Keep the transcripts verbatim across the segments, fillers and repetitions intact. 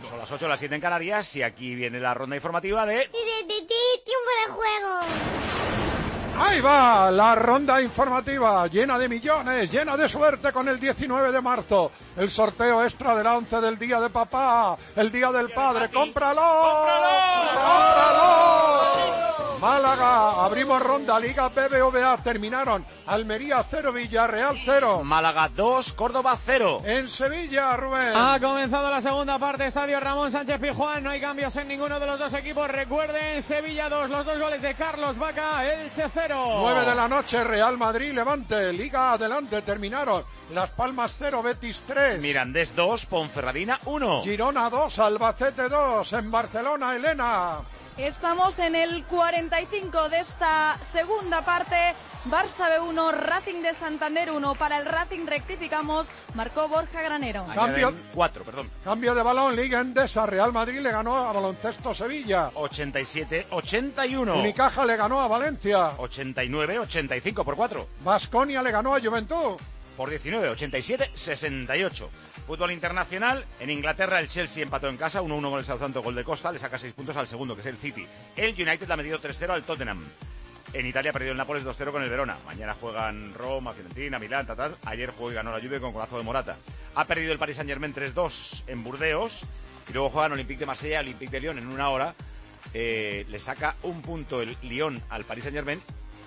Son las ocho, las siete en Canarias y aquí viene la ronda informativa de... ¡Tiempo de juego! Ahí va la ronda informativa, llena de millones, llena de suerte con el diecinueve de marzo. El sorteo extra de la once del Día de Papá, el Día del Padre. ¡Cómpralo! ¡Cómpralo! ¡Cómpralo! Málaga, abrimos ronda, Liga B B V A, terminaron. Almería cero, Villarreal cero. Málaga dos, Córdoba cero. En Sevilla, Rubén. Ha comenzado la segunda parte, Estadio Ramón Sánchez Pizjuán. No hay cambios en ninguno de los dos equipos. Recuerden, Sevilla dos, los dos goles de Carlos Vaca, Elche cero. nueve de la noche, Real Madrid, Levante. Liga adelante, terminaron. Las Palmas cero, Betis tres. Mirandés dos, Ponferradina uno. Girona dos, Albacete dos. En Barcelona, Elena. Estamos en el cuarenta y cinco de esta segunda parte. Barça B uno, Racing de Santander uno. Para el Racing rectificamos, marcó Borja Granero. Cambio, cuatro, perdón. Cambio de balón, Liga Endesa. Real Madrid le ganó a Baloncesto Sevilla. ochenta y siete ochenta y uno. Unicaja le ganó a Valencia. ochenta y nueve ochenta y cinco por cuatro. Baskonia le ganó a Juventud. Por diecinueve, ochenta y siete sesenta y ocho. Fútbol internacional, en Inglaterra el Chelsea empató en casa, uno uno con el Southampton, gol de Costa, le saca seis puntos al segundo, que es el City. El United le ha metido tres cero al Tottenham. En Italia ha perdido el Nápoles dos cero con el Verona. Mañana juegan Roma, Fiorentina, Milán, tal, tal. Ayer jugó y ganó la Juve con golazo de Morata. Ha perdido el Paris Saint-Germain tres dos en Burdeos. Y luego juegan Olympique de Marsella y Olympique de Lyon en una hora. Eh, le saca un punto el Lyon al Paris Saint-Germain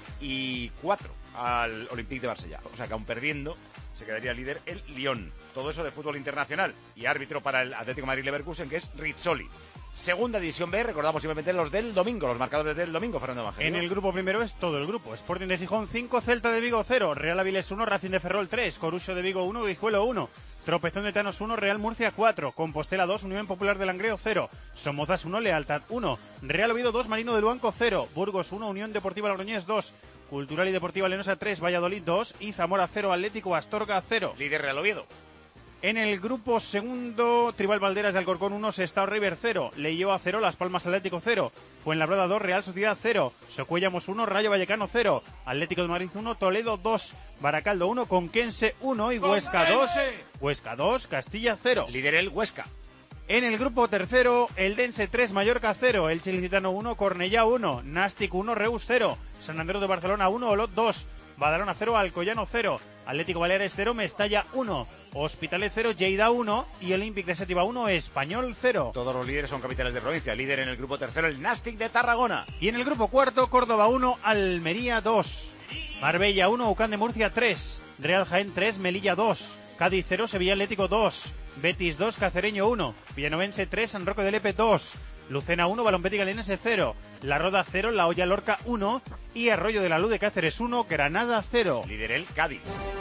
y cuatro al Olympique de Marsella. O sea que aún perdiendo se quedaría líder el Lyon. Todo eso de fútbol internacional. Y árbitro para el Atlético Madrid Leverkusen, que es Rizzoli. Segunda división B, recordamos simplemente los del domingo, los marcadores del domingo, Fernando Evangelio. En el grupo primero es todo el grupo. Sporting de Gijón cinco, Celta de Vigo cero, Real Avilés uno, Racing de Ferrol tres, Corucho de Vigo uno, Guijuelo uno, Tropezón de Tanos uno, Real Murcia cuatro, Compostela dos, Unión Popular de Langreo cero, Somozas uno, Lealtad uno, Real Oviedo dos, Marino de Luanco cero, Burgos uno, Unión Deportiva Logroñés dos, Cultural y Deportiva Leonosa tres, Valladolid dos y Zamora cero, Atlético Astorga cero. Líder Real Oviedo. En el grupo segundo, Tribal Valderas de Alcorcón uno, Sestao River cero, Leioa cero, Las Palmas Atlético cero, Fuenlabrada dos, Real Sociedad cero, Socuellamos uno, Rayo Vallecano cero, Atlético de Madrid uno, Toledo dos, Baracaldo uno, Conquense uno y Huesca dos, Huesca dos, Castilla cero. Líder el Huesca. En el grupo tercero, Eldense tres, Mallorca cero, Elche Ilicitano uno, Cornellá uno, Nàstic uno, Reus cero, San Andrés de Barcelona uno, Olot dos, Badalona cero, Alcoyano cero, Atlético Baleares cero, Mestalla uno, Hospitalet cero, Lleida uno y Olympique de Séptima uno, Español cero. Todos los líderes son capitales de provincia. Líder en el grupo tercero, el Nàstic de Tarragona. Y en el grupo cuarto, Córdoba uno, Almería dos, Marbella uno, Ucán de Murcia tres, Real Jaén tres, Melilla dos, Cádiz cero, Sevilla Atlético dos, Betis dos, Cacereño uno, Villanovense tres, San Roque de Lepe dos, Lucena uno, Balompética Linense cero, La Roda cero, La Hoya Lorca uno y Arroyo de la Luz de Cáceres uno, Granada cero. Líder el Cádiz.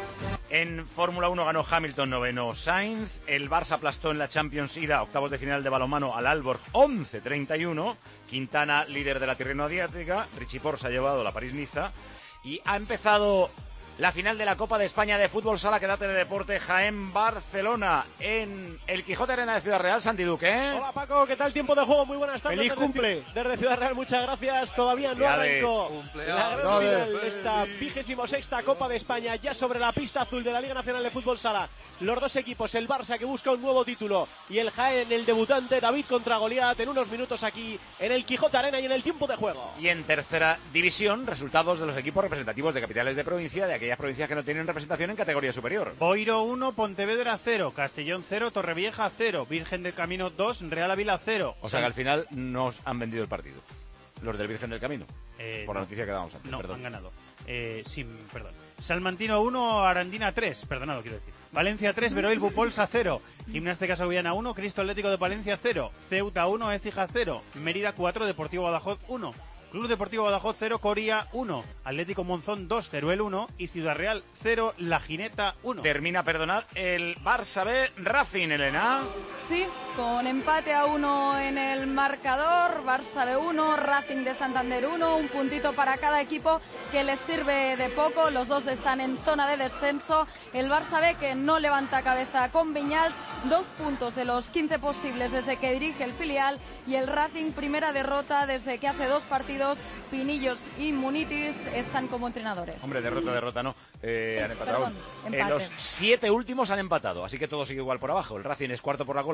En Fórmula uno ganó Hamilton, noveno Sainz. El Barça aplastó en la Champions ida, octavos de final de balonmano al Aalborg, once treinta y uno. Quintana, líder de la Tirreno Adriática. Richie Porte se ha llevado la París-Niza. Y ha empezado la final de la Copa de España de Fútbol Sala, que da Teledeporte, Jaén-Barcelona, en el Quijote Arena de Ciudad Real. Santi Duque, ¿eh? Hola Paco, ¿qué tal? Tiempo de juego, muy buenas tardes. ¡Feliz desde cumple! Ci- Desde Ciudad Real, muchas gracias. Todavía no arrancó la gran final de esta vigésimo sexta Copa de España, ya sobre la pista azul de la Liga Nacional de Fútbol Sala. Los dos equipos, el Barça que busca un nuevo título y el Jaén, el debutante David contra Goliat, en unos minutos aquí en el Quijote Arena y en el tiempo de juego. Y en tercera división, resultados de los equipos representativos de capitales de provincia, de aquellas provincias que no tienen representación en categoría superior. Boiro uno, Pontevedra cero, Castellón cero, Torrevieja cero, Virgen del Camino dos, Real Ávila cero. O sea que al final nos han vendido el partido. Los del Virgen del Camino. Eh, por la no. noticia que dábamos antes, No, perdón. han ganado. Eh, sí, perdón. Salmantino uno, Arandina tres, perdonado quiero decir. Valencia tres, Veroil Bupolsa cero. Gimnástica Segoviana uno, Cristo Atlético de Palencia cero. Ceuta uno, Écija cero. Mérida cuatro, Deportivo Badajoz uno. Club Deportivo Badajoz cero, Coria uno. Atlético Monzón dos, Teruel uno. Y Ciudad Real cero, La Gineta uno. Termina, perdonad, el Barça B, Racing, Elena. Sí, con empate a uno en el marcador, Barça B uno, Racing de Santander uno, un puntito para cada equipo que les sirve de poco, los dos están en zona de descenso, el Barça B que no levanta cabeza con Viñals, dos puntos de los quince posibles desde que dirige el filial, y el Racing primera derrota desde que hace dos partidos, Pinillos y Munitis están como entrenadores. Hombre, derrota, derrota no, eh, Eh, han empatado. perdón, Eh, empate. los siete últimos han empatado, así que todo sigue igual por abajo. El Racing es cuarto por la cola, dos de la Salva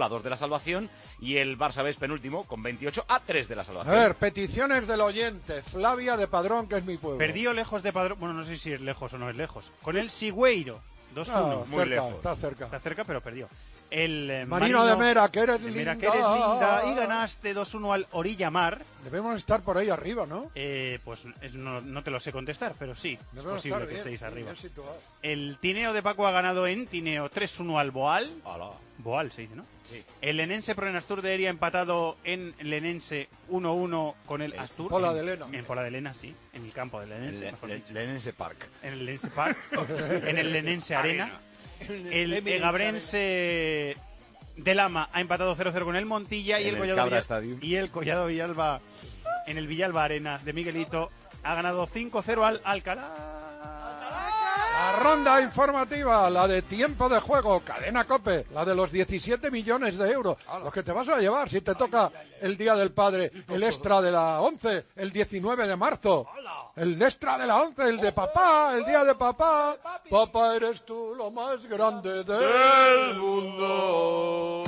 salvación y el Barça B es penúltimo con veintiocho a tres de la salvación. A ver, peticiones del oyente. Flavia de Padrón, que es mi pueblo. Perdió lejos de Padrón, bueno, no sé si es lejos o no es lejos, con el Sigüeiro, dos uno. Ah, muy cerca, lejos. está cerca. Está cerca, pero perdió. El eh, Marino, de Mera, que eres de linda. Mera, que eres linda, y ganaste dos uno al Orilla Mar. Debemos estar por ahí arriba, ¿no? Eh, pues es- no, no te lo sé contestar, pero sí, es Debemos posible estar que bien, estéis bien, arriba. bien situados. El Tineo de Paco ha ganado en Tineo tres uno al Boal. Hola. Boal se dice, ¿no? Sí. El Lenense Pro en Astur de Eria ha empatado en Lenense uno uno con el En Astur. Pola en, de Lena. En Pola de Lena, sí. En el campo de Lenense. Le- mejor le- dicho. Lenense Park. En el Lenense Park. En el Lenense Arena. El Egabrense de Lama ha empatado cero cero con el Montilla y En el, el Collado Cabra Villa- Stadium. y el Collado Villalba en el Villalba Arena de Miguelito ha ganado cinco cero al Alcalá. La ronda informativa, la de tiempo de juego, Cadena COPE, la de los diecisiete millones de euros, los que te vas a llevar si te toca el Día del Padre, el extra de la once, el diecinueve de marzo, el extra de la once, el de papá, el Día de papá. Papá, eres tú lo más grande del mundo.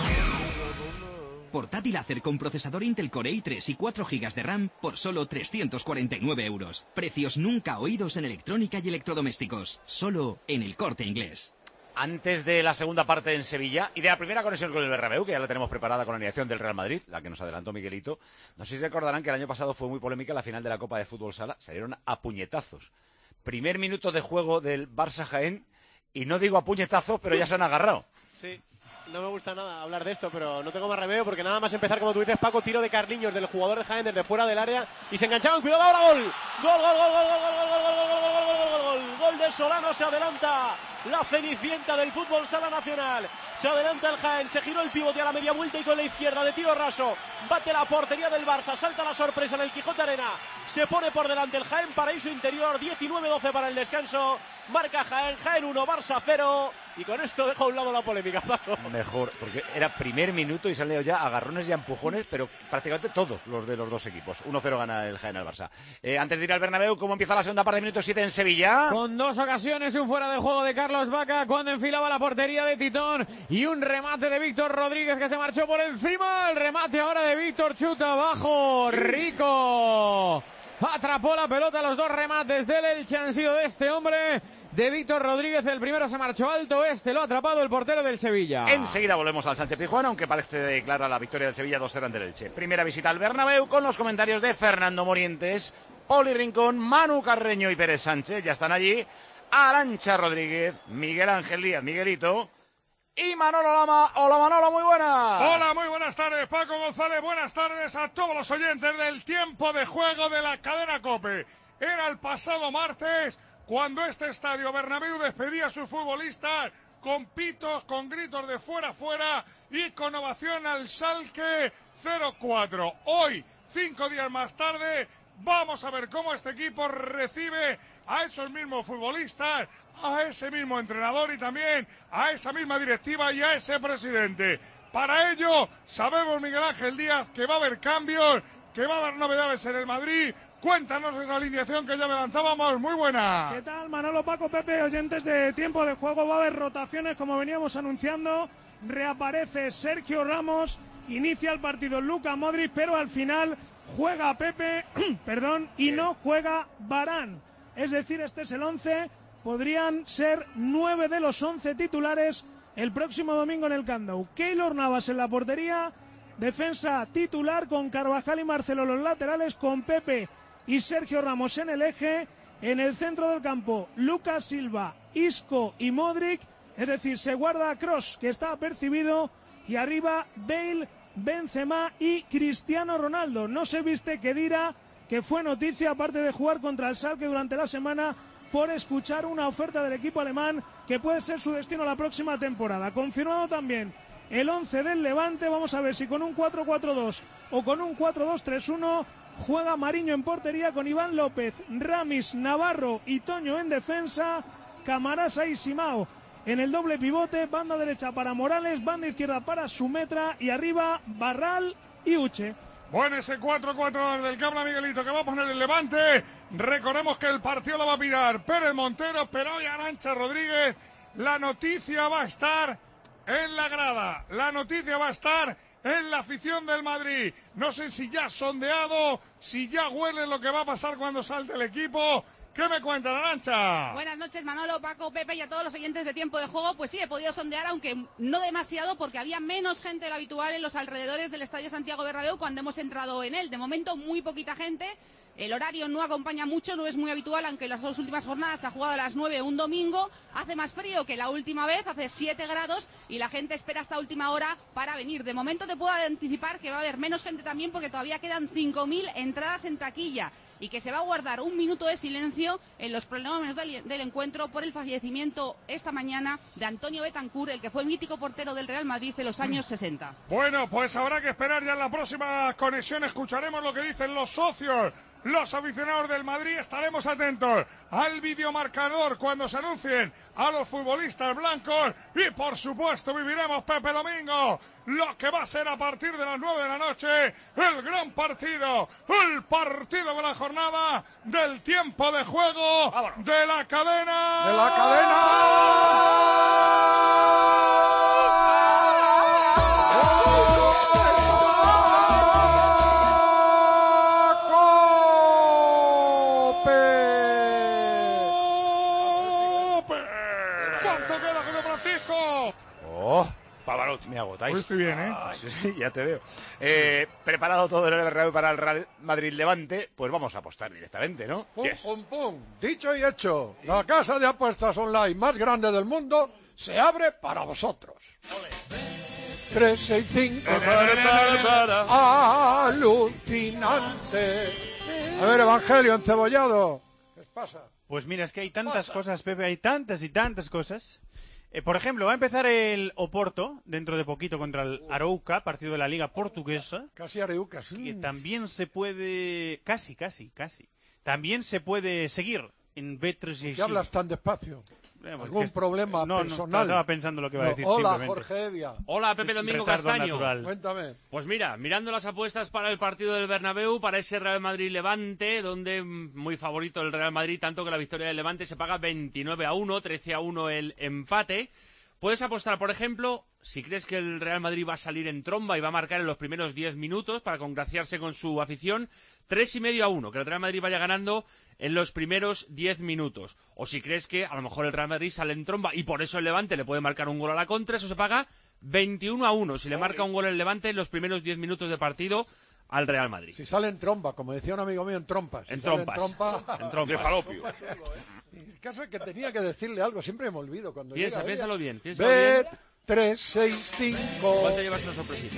Portátil Acer con procesador Intel Core i tres y cuatro gigas de RAM por solo trescientos cuarenta y nueve euros. Precios nunca oídos en electrónica y electrodomésticos. Solo en El Corte Inglés. Antes de la segunda parte en Sevilla y de la primera conexión con el Bernabéu, que ya la tenemos preparada con la alineación del Real Madrid, la que nos adelantó Miguelito, no sé si recordarán que el año pasado fue muy polémica la final de la Copa de Fútbol Sala, salieron a puñetazos. Primer minuto de juego del Barça Jaén, y no digo a puñetazos, pero ya se han agarrado. Sí. No me gusta nada hablar de esto, pero no tengo más remedio porque nada más empezar, como tú dices, Paco, tiro de Carliños del jugador de Jaén desde fuera del área y se enganchaban. Cuidado ahora, gol. Gol, gol, gol, gol, gol, gol, gol, gol, gol, gol, gol, gol, gol, gol, gol. Gol de Solano, se adelanta la cenicienta del fútbol sala nacional. Se adelanta el Jaén, se giró el pivote a la media vuelta y con la izquierda de tiro raso bate la portería del Barça, salta la sorpresa en el Quijote Arena. Se pone por delante el Jaén, paraíso interior, diecinueve doce para el descanso. Marca Jaén, Jaén uno, Barça cero. Y con esto dejo a un lado la polémica, Paco. Mejor, porque era primer minuto y se han leído ya agarrones y empujones, pero prácticamente todos los de los dos equipos. uno cero gana el Jaén al Barça. Eh, antes de ir al Bernabéu, ¿cómo empieza la segunda parte de minuto siete en Sevilla? Con dos ocasiones y un fuera de juego de Carlos Vaca cuando enfilaba la portería de Titón y un remate de Víctor Rodríguez que se marchó por encima. El remate ahora de Víctor, chuta abajo, Rico. Atrapó la pelota, los dos remates del Elche han sido de este hombre, de Víctor Rodríguez. El primero se marchó alto, este lo ha atrapado el portero del Sevilla. Enseguida volvemos al Sánchez Pizjuán, aunque parece clara la victoria del Sevilla dos cero ante el Elche. Primera visita al Bernabéu con los comentarios de Fernando Morientes, Poli Rincón, Manu Carreño y Pérez Sánchez. Ya están allí Arantxa Rodríguez, Miguel Ángel Díaz, Miguelito y Manolo Lama. Hola Manolo, muy buenas. Hola, muy buenas tardes, Paco González. Buenas tardes a todos los oyentes del tiempo de juego de la cadena COPE. Era el pasado martes cuando este estadio Bernabéu despedía a sus futbolistas con pitos, con gritos de fuera, fuera y con ovación al Schalke cero cuatro. Hoy, cinco días más tarde, vamos a ver cómo este equipo recibe a esos mismos futbolistas, a ese mismo entrenador y también a esa misma directiva y a ese presidente. Para ello, sabemos, Miguel Ángel Díaz, que va a haber cambios, que va a haber novedades en el Madrid. Cuéntanos esa alineación que ya adelantábamos. Muy buena. ¿Qué tal, Manolo, Paco, Pepe, oyentes de Tiempo de Juego? Va a haber rotaciones, como veníamos anunciando. Reaparece Sergio Ramos, inicia el partido Luka Modric, pero al final juega Pepe, perdón, y no juega Varane. Es decir, este es el once, podrían ser nueve de los once titulares el próximo domingo en el Camp Nou. Keylor Navas en la portería, defensa titular con Carvajal y Marcelo los laterales, con Pepe y Sergio Ramos en el eje. En el centro del campo, Lucas Silva, Isco y Modric, es decir, se guarda a Kroos, que está apercibido, y arriba Bale, Benzema y Cristiano Ronaldo. No se viste Khedira, que fue noticia, aparte de jugar contra el Schalke durante la semana, por escuchar una oferta del equipo alemán que puede ser su destino la próxima temporada. Confirmado también el once del Levante. Vamos a ver si con un cuatro cuatro dos o con un cuatro dos tres uno juega Mariño en portería, con Iván López, Ramis, Navarro y Toño en defensa, Camarasa y Simao en el doble pivote, banda derecha para Morales, banda izquierda para Sumetra y arriba Barral y Uche. Bueno, ese cuatro cuatro del que habla Miguelito, que va a poner el Levante. Recordemos que el partido lo va a pirar Pérez Montero, pero hoy Arantxa Rodríguez. La noticia va a estar en la grada. La noticia va a estar en la afición del Madrid. No sé si ya sondeado, si ya huele lo que va a pasar cuando salte el equipo. ¿Qué me cuentan, Arantxa? Buenas noches, Manolo, Paco, Pepe y a todos los oyentes de Tiempo de Juego. Pues sí, he podido sondear, aunque no demasiado, porque había menos gente de lo habitual en los alrededores del Estadio Santiago Bernabéu cuando hemos entrado en él. De momento, muy poquita gente. El horario no acompaña mucho, no es muy habitual, aunque en las dos últimas jornadas se ha jugado a las nueve un domingo. Hace más frío que la última vez, hace siete grados, y la gente espera hasta última hora para venir. De momento te puedo anticipar que va a haber menos gente también, porque todavía quedan cinco mil entradas en taquilla, y que se va a guardar un minuto de silencio en los prolegómenos del, del encuentro por el fallecimiento esta mañana de Antonio Betancur, el que fue mítico portero del Real Madrid en los años sesenta. Bueno, pues habrá que esperar ya en la próxima conexión. Escucharemos lo que dicen los socios, los aficionados del Madrid. Estaremos atentos al videomarcador cuando se anuncien a los futbolistas blancos. Y por supuesto viviremos, Pepe Domingo, lo que va a ser a partir de las nueve de la noche el gran partido, el partido de la jornada, del tiempo de juego, ¡vámonos!, de la cadena. ¡De la cadena! Oh, Pavarotti, me agotáis. Hoy estoy bien, ¿eh? Ah, sí, sí, ya te veo. Eh, preparado todo el Bernabéu para el Real Madrid-Levante, pues vamos a apostar directamente, ¿no? Pum, Yes. pum, pum. Dicho y hecho, la casa de apuestas online más grande del mundo se abre para vosotros. tres, seis, cinco. Alucinante. A ver, Evangelio encebollado. ¿Qué os pasa? Pues mira, es que hay tantas Pasa. cosas, Pepe, hay tantas y tantas cosas. Eh, por ejemplo, va a empezar el Oporto dentro de poquito contra el Arouca, partido de la Liga Portuguesa. Casi Areuca, sí. Que también se puede... Casi, casi, casi. También se puede seguir en B tres sesenta y seis. ¿Qué hablas tan despacio? Eh, pues ¿Algún que- problema no, personal? No, estaba pensando lo que iba a No, decir. hola, simplemente. Jorge Evia. Hola, Pepe Domingo Retardo Castaño. natural. Cuéntame. Pues mira, mirando las apuestas para el partido del Bernabéu, para ese Real Madrid-Levante, donde mm, muy favorito el Real Madrid, tanto que la victoria del Levante se paga veintinueve a uno, trece a uno el empate. Puedes apostar, por ejemplo, si crees que el Real Madrid va a salir en tromba y va a marcar en los primeros diez minutos para congraciarse con su afición, tres y medio a uno, que el Real Madrid vaya ganando en los primeros diez minutos. O si crees que a lo mejor el Real Madrid sale en tromba y por eso el Levante le puede marcar un gol a la contra, eso se paga veintiuno a uno, si le marca un gol el Levante en los primeros diez minutos de partido al Real Madrid. Si sale en tromba, como decía un amigo mío, en trompas. Si En sale trompas. En, trompa... En trompas. De falopio. El caso es que tenía que decirle algo, siempre me olvido cuando Piensa, llega piénsalo ella. bien, piénsalo Bet bien. tres, seis, cinco. Igual te llevas una sorpresita.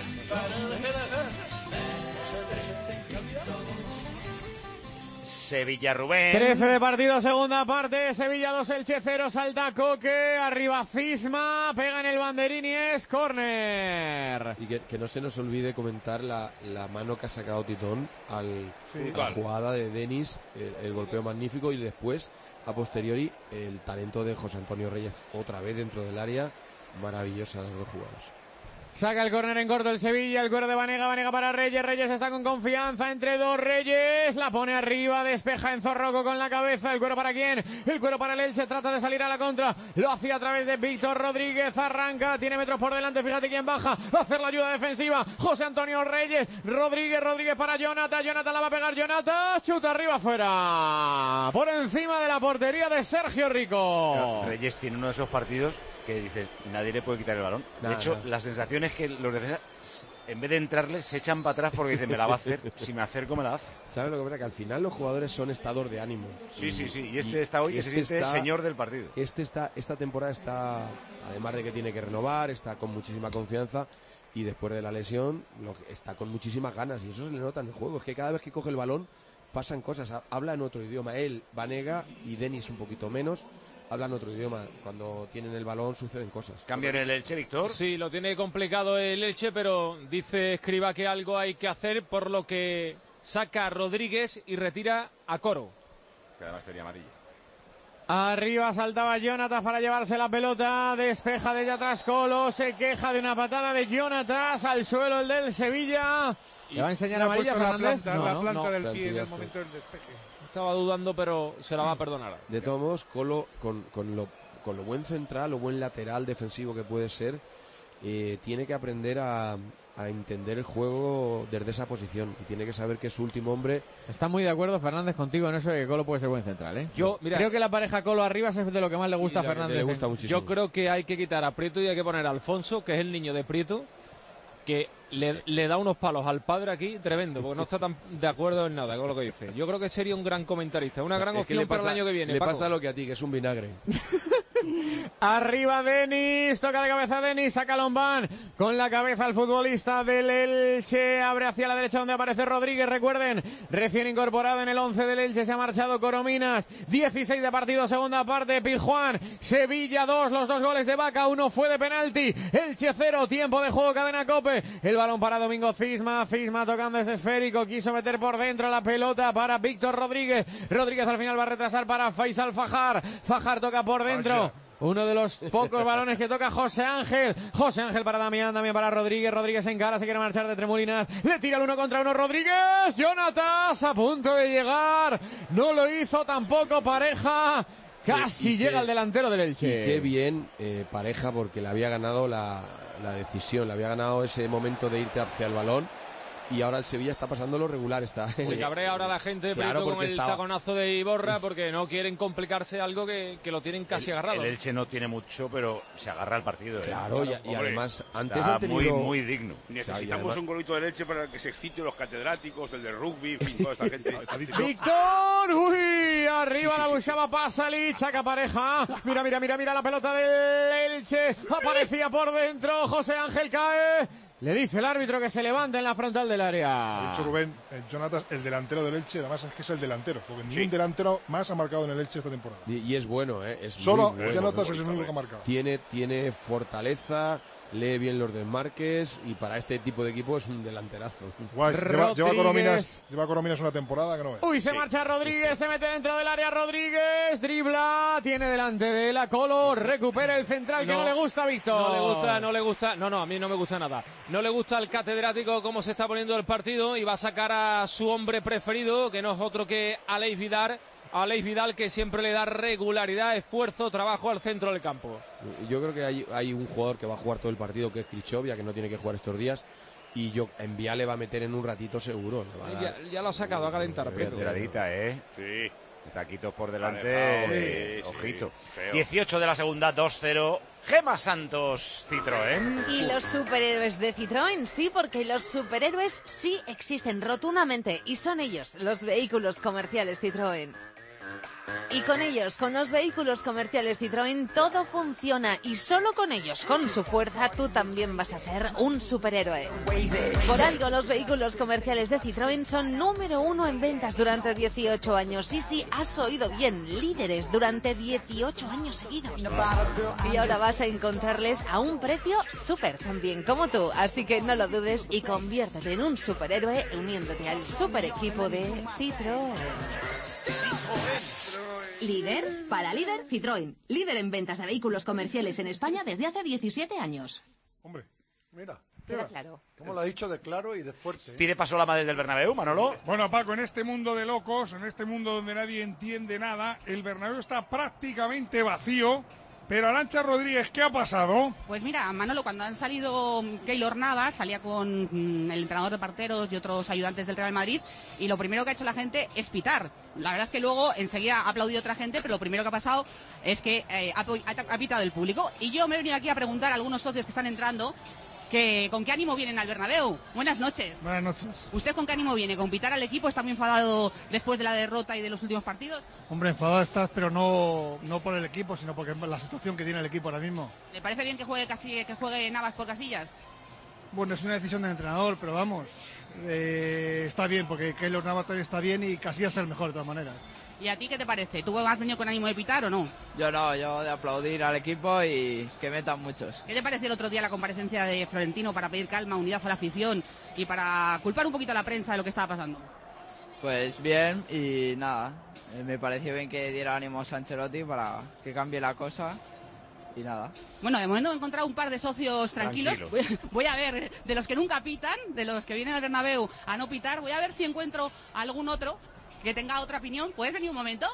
Sevilla Rubén. trece de partido, segunda parte. Sevilla dos, Elche cero. Salta Coque. Arriba Fisma. Pega en el banderín y es córner. Y que, que no se nos olvide comentar la, la mano que ha sacado Titón al, Sí. a la jugada de Denis, el, el golpeo magnífico, y después, a posteriori, el talento de José Antonio Reyes otra vez dentro del área. Maravillosa las dos jugadas. Saca el córner en corto el Sevilla, el cuero de Vanega, Vanega para Reyes, Reyes está con confianza, entre dos Reyes, la pone arriba, despeja en Zorroco con la cabeza, el cuero para quién, el cuero para el Elche, trata de salir a la contra, lo hacía a través de Víctor Rodríguez, arranca, tiene metros por delante, fíjate quién baja, a hacer la ayuda defensiva, José Antonio Reyes, Rodríguez, Rodríguez para Jonathan, Jonathan la va a pegar, Jonathan, chuta arriba afuera, por encima de la portería de Sergio Rico. Claro, Reyes tiene uno de esos partidos que dice, nadie le puede quitar el balón. De Nada, hecho, nada. la sensación es que los defensas, en vez de entrarle, se echan para atrás porque dicen, me la va a hacer. Si me acerco, me la hace. ¿Sabes lo que pasa? Que al final los jugadores son estados de ánimo. Sí, sí, sí. Y este está hoy que se siente señor del partido. Este está, esta temporada está, además de que tiene que renovar, está con muchísima confianza, y después de la lesión lo, está con muchísimas ganas, y eso se le nota en el juego. Es que cada vez que coge el balón pasan cosas. Habla en otro idioma. Él, Vanega y Denis un poquito menos. Hablan otro idioma. Cuando tienen el balón suceden cosas. Cambio en el Elche, Víctor. Sí, lo tiene complicado el Elche, pero dice Escribá que algo hay que hacer, por lo que saca a Rodríguez y retira a Coro. Que además tenía amarilla. Arriba saltaba Jonathan para llevarse la pelota, despeja desde atrás Colo, se queja de una patada de Jonathan, al suelo el del Sevilla. ¿Le va a enseñar Le ha amarilla, puesto la Fernández? planta, No, la no, planta no. del pie en el Plantillazo. momento del despeje. Estaba dudando, pero se la va a perdonar. De todos modos, Colo, con, con, lo, con lo buen central o buen lateral defensivo que puede ser, eh, tiene que aprender a, a entender el juego desde esa posición y tiene que saber que es su último hombre. Está muy de acuerdo Fernández contigo en eso de que Colo puede ser buen central, ¿eh? Yo, mira, creo que la pareja Colo Arribas es de lo que más le gusta a Fernández. Le gusta muchísimo. Yo creo que hay que quitar a Prieto y hay que poner a Alfonso, que es el niño de Prieto, que le, le da unos palos al padre aquí tremendo, porque no está tan de acuerdo en nada con lo que dice. Yo creo que sería un gran comentarista, una gran es opción que para pasa, el año que viene. Le Paco. pasa lo que a ti, que es un vinagre. Arriba Denis, toca de cabeza Denis, saca Lombán con la cabeza el futbolista del Elche, abre hacia la derecha donde aparece Rodríguez, recuerden, recién incorporado en el once del Elche, se ha marchado Corominas, dieciséis de partido, segunda parte, Pizjuán, Sevilla dos, los dos goles de Vaca, uno fue de penalti, Elche cero, tiempo de juego, Cadena COPE, el balón para Domingo Cisma, Cisma tocando ese esférico, quiso meter por dentro la pelota para Víctor Rodríguez, Rodríguez al final va a retrasar para Faisal Fajar, Fajar toca por dentro. Uno de los pocos balones que toca José Ángel. José Ángel para Damián, Damián para Rodríguez. Rodríguez en cara, se quiere marchar de Tremulinas. Le tira el uno contra uno Rodríguez. Jonatas a punto de llegar. No lo hizo tampoco Pareja. Casi y llega qué, el delantero del Elche. Y qué bien eh, Pareja, porque le había ganado la, la decisión. Le había ganado ese momento de irte hacia el balón. Y ahora el Sevilla está pasando lo regular. Está Se cabrea ahora la gente claro, con el estaba... taconazo de Iborra es... porque no quieren complicarse algo que, que lo tienen casi el, agarrado. El Elche no tiene mucho, pero se agarra al partido. Claro, ¿eh? y, y además antes está han tenido... muy, muy digno. Necesitamos además... un golito del Elche para que se exciten los catedráticos, el de rugby, en fin, toda esta gente. Víctor, uy, arriba sí, sí, la buscaba sí. Pasalic, saca Pareja. Mira, mira, mira, mira la pelota del Elche. Aparecía por dentro, José Ángel cae. Le dice el árbitro que se levante en la frontal del área. Ha dicho Rubén, eh, Jonathan, el delantero del Elche, además es que es el delantero, porque sí. ningún delantero más ha marcado en el Elche esta temporada. Y, y es bueno, ¿eh? Es Solo muy bueno, Jonathan es es el único que ha marcado. Tiene, tiene fortaleza, lee bien los desmarques y para este tipo de equipo es un delanterazo. Guay, lleva, lleva, Corominas, lleva Corominas una temporada que no ve. Uy, se sí. marcha Rodríguez, se mete dentro del área Rodríguez, dribla, tiene delante de la Colo, recupera el central no, que no le gusta a Víctor. No le gusta, no le gusta, no, no, a mí no me gusta nada. No le gusta al catedrático cómo se está poniendo el partido y va a sacar a su hombre preferido, que no es otro que Aleix Vidal. Aleix Vidal, que siempre le da regularidad, esfuerzo, trabajo al centro del campo. Yo creo que hay, hay un jugador que va a jugar todo el partido, que es Krichovia, que no tiene que jugar estos días, y yo en Vía le va a meter en un ratito seguro. Le va a ya, ya lo ha sacado a calentar. Entradita, ¿eh? Sí. Taquitos por delante, eh, sí, ojito. Sí, dieciocho de la segunda, dos cero. Gema Santos, Citroën. Y los superhéroes de Citroën, sí, porque los superhéroes sí existen rotundamente, y son ellos, los vehículos comerciales Citroën. Y con ellos, con los vehículos comerciales Citroën, todo funciona. Y solo con ellos, con su fuerza, tú también vas a ser un superhéroe. Por algo, los vehículos comerciales de Citroën son número uno en ventas durante dieciocho años. Sí, sí, has oído bien, líderes durante dieciocho años seguidos. Y ahora vas a encontrarles a un precio súper también como tú. Así que no lo dudes y conviértete en un superhéroe uniéndote al super equipo de Citroën. Líder, para líder, Citroën. Líder en ventas de vehículos comerciales en España desde hace diecisiete años. Hombre, mira. Queda claro. Como lo ha dicho, de claro y de fuerte. ¿eh? Pide paso la madre del Bernabéu, Manolo. Bueno, Paco, en este mundo de locos, en este mundo donde nadie entiende nada, el Bernabéu está prácticamente vacío. Pero Arantxa Rodríguez, ¿qué ha pasado? Pues mira, Manolo, cuando han salido Keylor Navas, salía con mm, el entrenador de porteros y otros ayudantes del Real Madrid, y lo primero que ha hecho la gente es pitar. La verdad es que luego enseguida ha aplaudido otra gente, pero lo primero que ha pasado es que eh, ha, ha pitado el público. Y yo me he venido aquí a preguntar a algunos socios que están entrando que con qué ánimo vienen al Bernabéu. Buenas noches. Buenas noches. ¿Usted con qué ánimo viene? ¿Con pitar al equipo? ¿Está muy enfadado después de la derrota y de los últimos partidos? Hombre, enfadado estás, pero no, no por el equipo, sino porque la situación que tiene el equipo ahora mismo. ¿Le parece bien que juegue casi, que juegue Navas por Casillas? Bueno, es una decisión del entrenador, pero vamos, eh, está bien, porque Keylor Navas también está bien y Casillas es el mejor de todas maneras. ¿Y a ti qué te parece? ¿Tú has venido con ánimo de pitar o no? Yo no, yo de aplaudir al equipo y que metan muchos. ¿Qué te pareció el otro día la comparecencia de Florentino para pedir calma, unidad a la afición y para culpar un poquito a la prensa de lo que estaba pasando? Pues bien, y nada, me pareció bien que diera ánimos a Ancelotti para que cambie la cosa. Y nada. Bueno, de momento he encontrado un par de socios tranquilos. Tranquilos. Voy, voy a ver, de los que nunca pitan, de los que vienen al Bernabéu a no pitar, voy a ver si encuentro algún otro que tenga otra opinión. ¿Puedes venir un momento?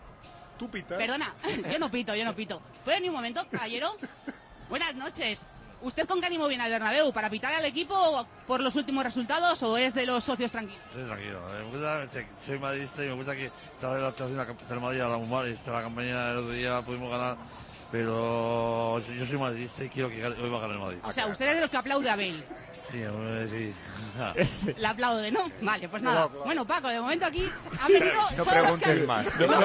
¿Tú pitas? Perdona, yo no pito, yo no pito. ¿Puedes venir un momento, caballero? Buenas noches. ¿Usted con qué ánimo viene al Bernabéu? ¿Para pitar al equipo por los últimos resultados o es de los socios tranquilos? Sí, tranquilo. Me gusta, soy madridista y me gusta que esta vez la actuación del Madrid a la Mumbar y esta la campaña del otro día pudimos ganar, pero yo soy madridista y quiero que hoy va a ganar el Madrid. O sea, usted es de los que aplaude a Bale. Sí, sí. La aplaude, ¿no? Vale, pues nada. Bueno, Paco, de momento aquí han venido... No solo los preguntes que- más. No, no,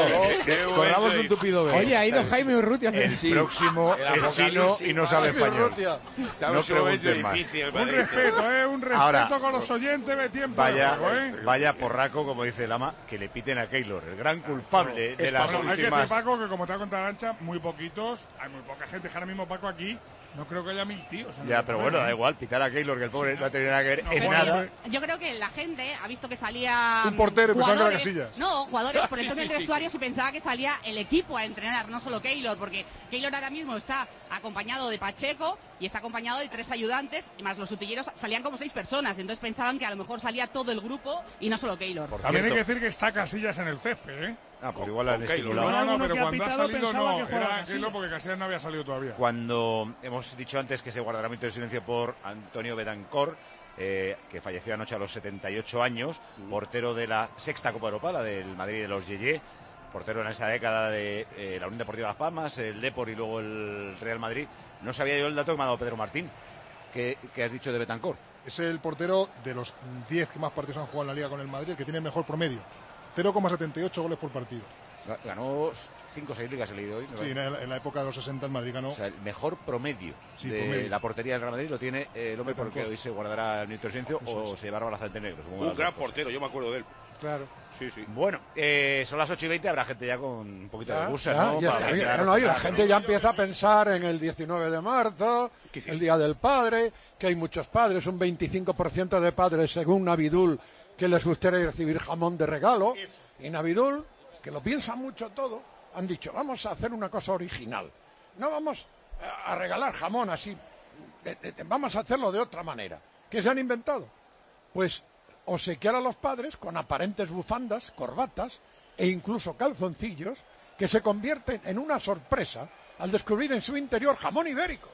no. Corramos un tupido velo. Oye, ha ido Jaime Urrutia. El próximo es chino y no sabe español. No preguntes más. Un respeto, ¿eh? Un respeto Ahora, con los oyentes de tiempo Vaya, de juego, ¿eh? vaya porraco, como dice Lama, que le piten a Keylor, el gran culpable de las Bueno, hay que decir, últimas... Paco, que como te ha contado Arancha, muy poquitos, hay muy poca gente. Ahora mismo, Paco, aquí no creo que haya mil tíos. en Ya, el pero papel, bueno, da ¿eh? igual, pitar a Keylor, que el pobre no ha tenido nada que ver No, en bueno, nada. Yo creo que la gente ha visto que salía Un portero y pensaba que era jugadores, Casillas. no, jugadores por el Sí, túnel sí, del sí. vestuario y pensaba que salía el equipo a entrenar, no solo Keylor, porque Keylor ahora mismo está acompañado de Pacheco y está acompañado de tres ayudantes, y más los utilleros salían como seis personas, entonces pensaban que a lo mejor salía todo el grupo y no solo Keylor. También hay que decir que está Casillas en el césped, ¿eh? Ah, pues igual han estimulado. No, no, Alguno pero que ha cuando ha pitado salido pensaba no, que jugaba era Casillas. Keylor porque Casillas no había salido todavía. Cuando hemos dicho antes que se guardará un minuto de silencio por Antonio Betancourt, eh, que falleció anoche a los setenta y ocho años, portero de la sexta Copa Europa, la del Madrid de los Yeye, portero en esa década de eh, la Unión Deportiva Las Palmas, el Depor y luego el Real Madrid. No sabía yo el dato que me ha dado Pedro Martín, que, que has dicho de Betancourt. Es el portero de los diez que más partidos han jugado en la Liga con el Madrid, el que tiene el mejor promedio. cero coma setenta y ocho goles por partido. Ganó cinco o seis ligas, he leído hoy. me Sí, parece. en la, en la época de los sesenta el Madrid ganó. O sea, el mejor promedio Sí, de promedio. la portería del Real Madrid lo tiene eh, el hombre por el que Betancourt. hoy se guardará el minuto de silencio o se llevará brazalete negro. supongo Un las gran dos cosas. portero, yo me acuerdo de él. Claro. Sí, sí. Bueno, eh, son las ocho y veinte, habrá gente ya con un poquito de Ya, gusas, ya, ¿no? ya Para está bien. ya No, no, y la refrescar, gente ¿no? ya empieza a pensar en el diecinueve de marzo, el Día del Padre, que hay muchos padres, un veinticinco por ciento de padres, según Navidul, que les gustaría recibir jamón de regalo. Y Navidul, que lo piensa mucho todo, han dicho, vamos a hacer una cosa original. No vamos a regalar jamón así, eh, eh, vamos a hacerlo de otra manera. ¿Qué se han inventado? Pues obsequiar a los padres con aparentes bufandas, corbatas e incluso calzoncillos que se convierten en una sorpresa al descubrir en su interior jamón ibérico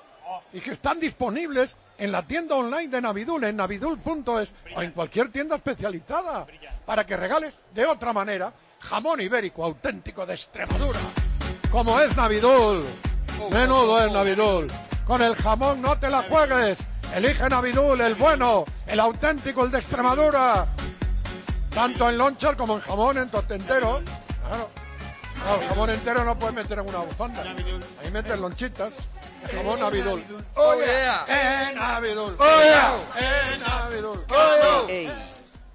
y que están disponibles en la tienda online de Navidul, en navidul punto es o en cualquier tienda especializada para que regales de otra manera jamón ibérico auténtico de Extremadura, como es Navidul. Menudo es Navidul. Con el jamón no te la juegues. Elige Navidul, el bueno, el auténtico, el de Extremadura. Tanto en lonchas como en jamón, en entero. Claro. Claro, el jamón entero no puedes meter en una bufanda. Ahí metes lonchitas. El jamón Navidul. Oh, yeah. ¡Eh, Navidul! Oh, yeah. ¡Eh, Navidul! Oh, yeah. ¡Ey!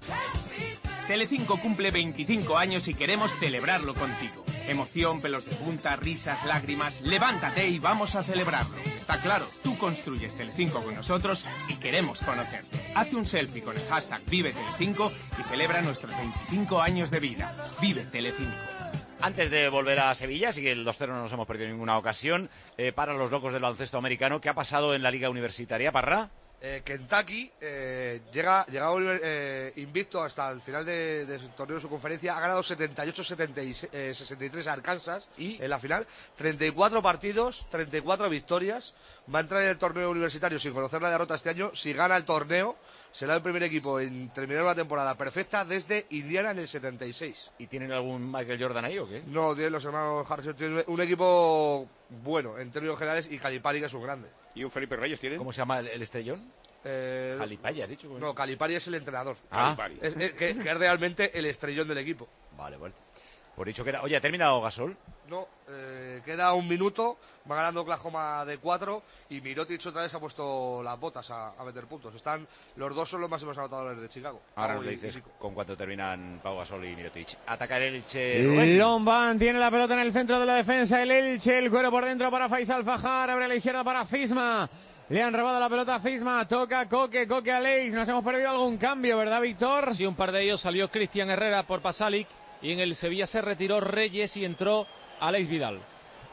Telecinco cumple veinticinco años y queremos celebrarlo contigo. Emoción, pelos de punta, risas, lágrimas. Levántate y vamos a celebrarlo. Está claro, tú construyes Telecinco con nosotros y queremos conocerte. Hazte un selfie con el hashtag Vive Telecinco y celebra nuestros veinticinco años de vida. Vive Telecinco. Antes de volver a Sevilla, sí que el dos cero no nos hemos perdido en ninguna ocasión, eh, para los locos del baloncesto americano. ¿Qué ha pasado en la Liga Universitaria, Parra? Eh, Kentucky eh, llega llegado eh, invicto hasta el final de, de su torneo de su conferencia, ha ganado setenta y ocho a sesenta y tres a Arkansas en la final, treinta y cuatro partidos, treinta y cuatro victorias, va a entrar en el torneo universitario sin conocer la derrota este año. Si gana el torneo será el primer equipo en terminar una temporada perfecta desde Indiana en el setenta y seis. ¿Y tienen algún Michael Jordan ahí o qué? No, tienen los hermanos Harrison, tienen un equipo bueno en términos generales, y Calipari, que es un grande. ¿Y un Felipe Reyes tienen? ¿Cómo se llama el, el estrellón? Eh, Calipari, ¿has dicho? No, Calipari es el entrenador. Ah. Calipari. Es, es- que, que es realmente el estrellón del equipo. Vale, vale. Por dicho que era... Oye, ¿ha terminado Gasol? No, eh, queda un minuto, va ganando Oklahoma de cuatro y Mirotic otra vez ha puesto las botas a, a meter puntos. Están, los dos son los máximos anotadores de Chicago. Ahora Pau nos y- dices y Zico. con cuánto terminan Pau Gasol y Mirotic. Atacar el Elche, Rubén. Lomban tiene la pelota en el centro de la defensa, el Elche, el cuero por dentro para Faisal Fajar, abre a la izquierda para Cisma. Le han robado la pelota a Cisma, toca Coque, Coque a Leis. Nos hemos perdido algún cambio, ¿verdad, Víctor? Sí, un par de ellos. Salió Cristian Herrera por Pasalic y en el Sevilla se retiró Reyes y entró Alex Vidal.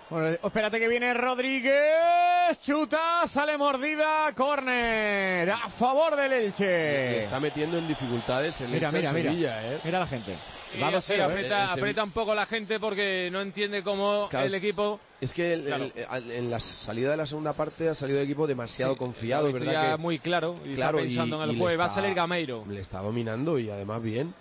Bueno, espérate que viene Rodríguez, chuta, sale mordida, córner a favor del Elche. Le está metiendo en dificultades el mira, Elche mira, Sevilla, mira, ¿eh? Mira la gente. Sí, Va sí, aprieta, el, el aprieta un poco la gente porque no entiende cómo claro, el equipo... Es que el, claro. el, en la salida de la segunda parte ha salido el equipo demasiado sí, confiado, ¿verdad? Ya que, muy claro, y claro, está pensando y, en el y juego. Va está, a salir Gameiro. Le está dominando y además bien.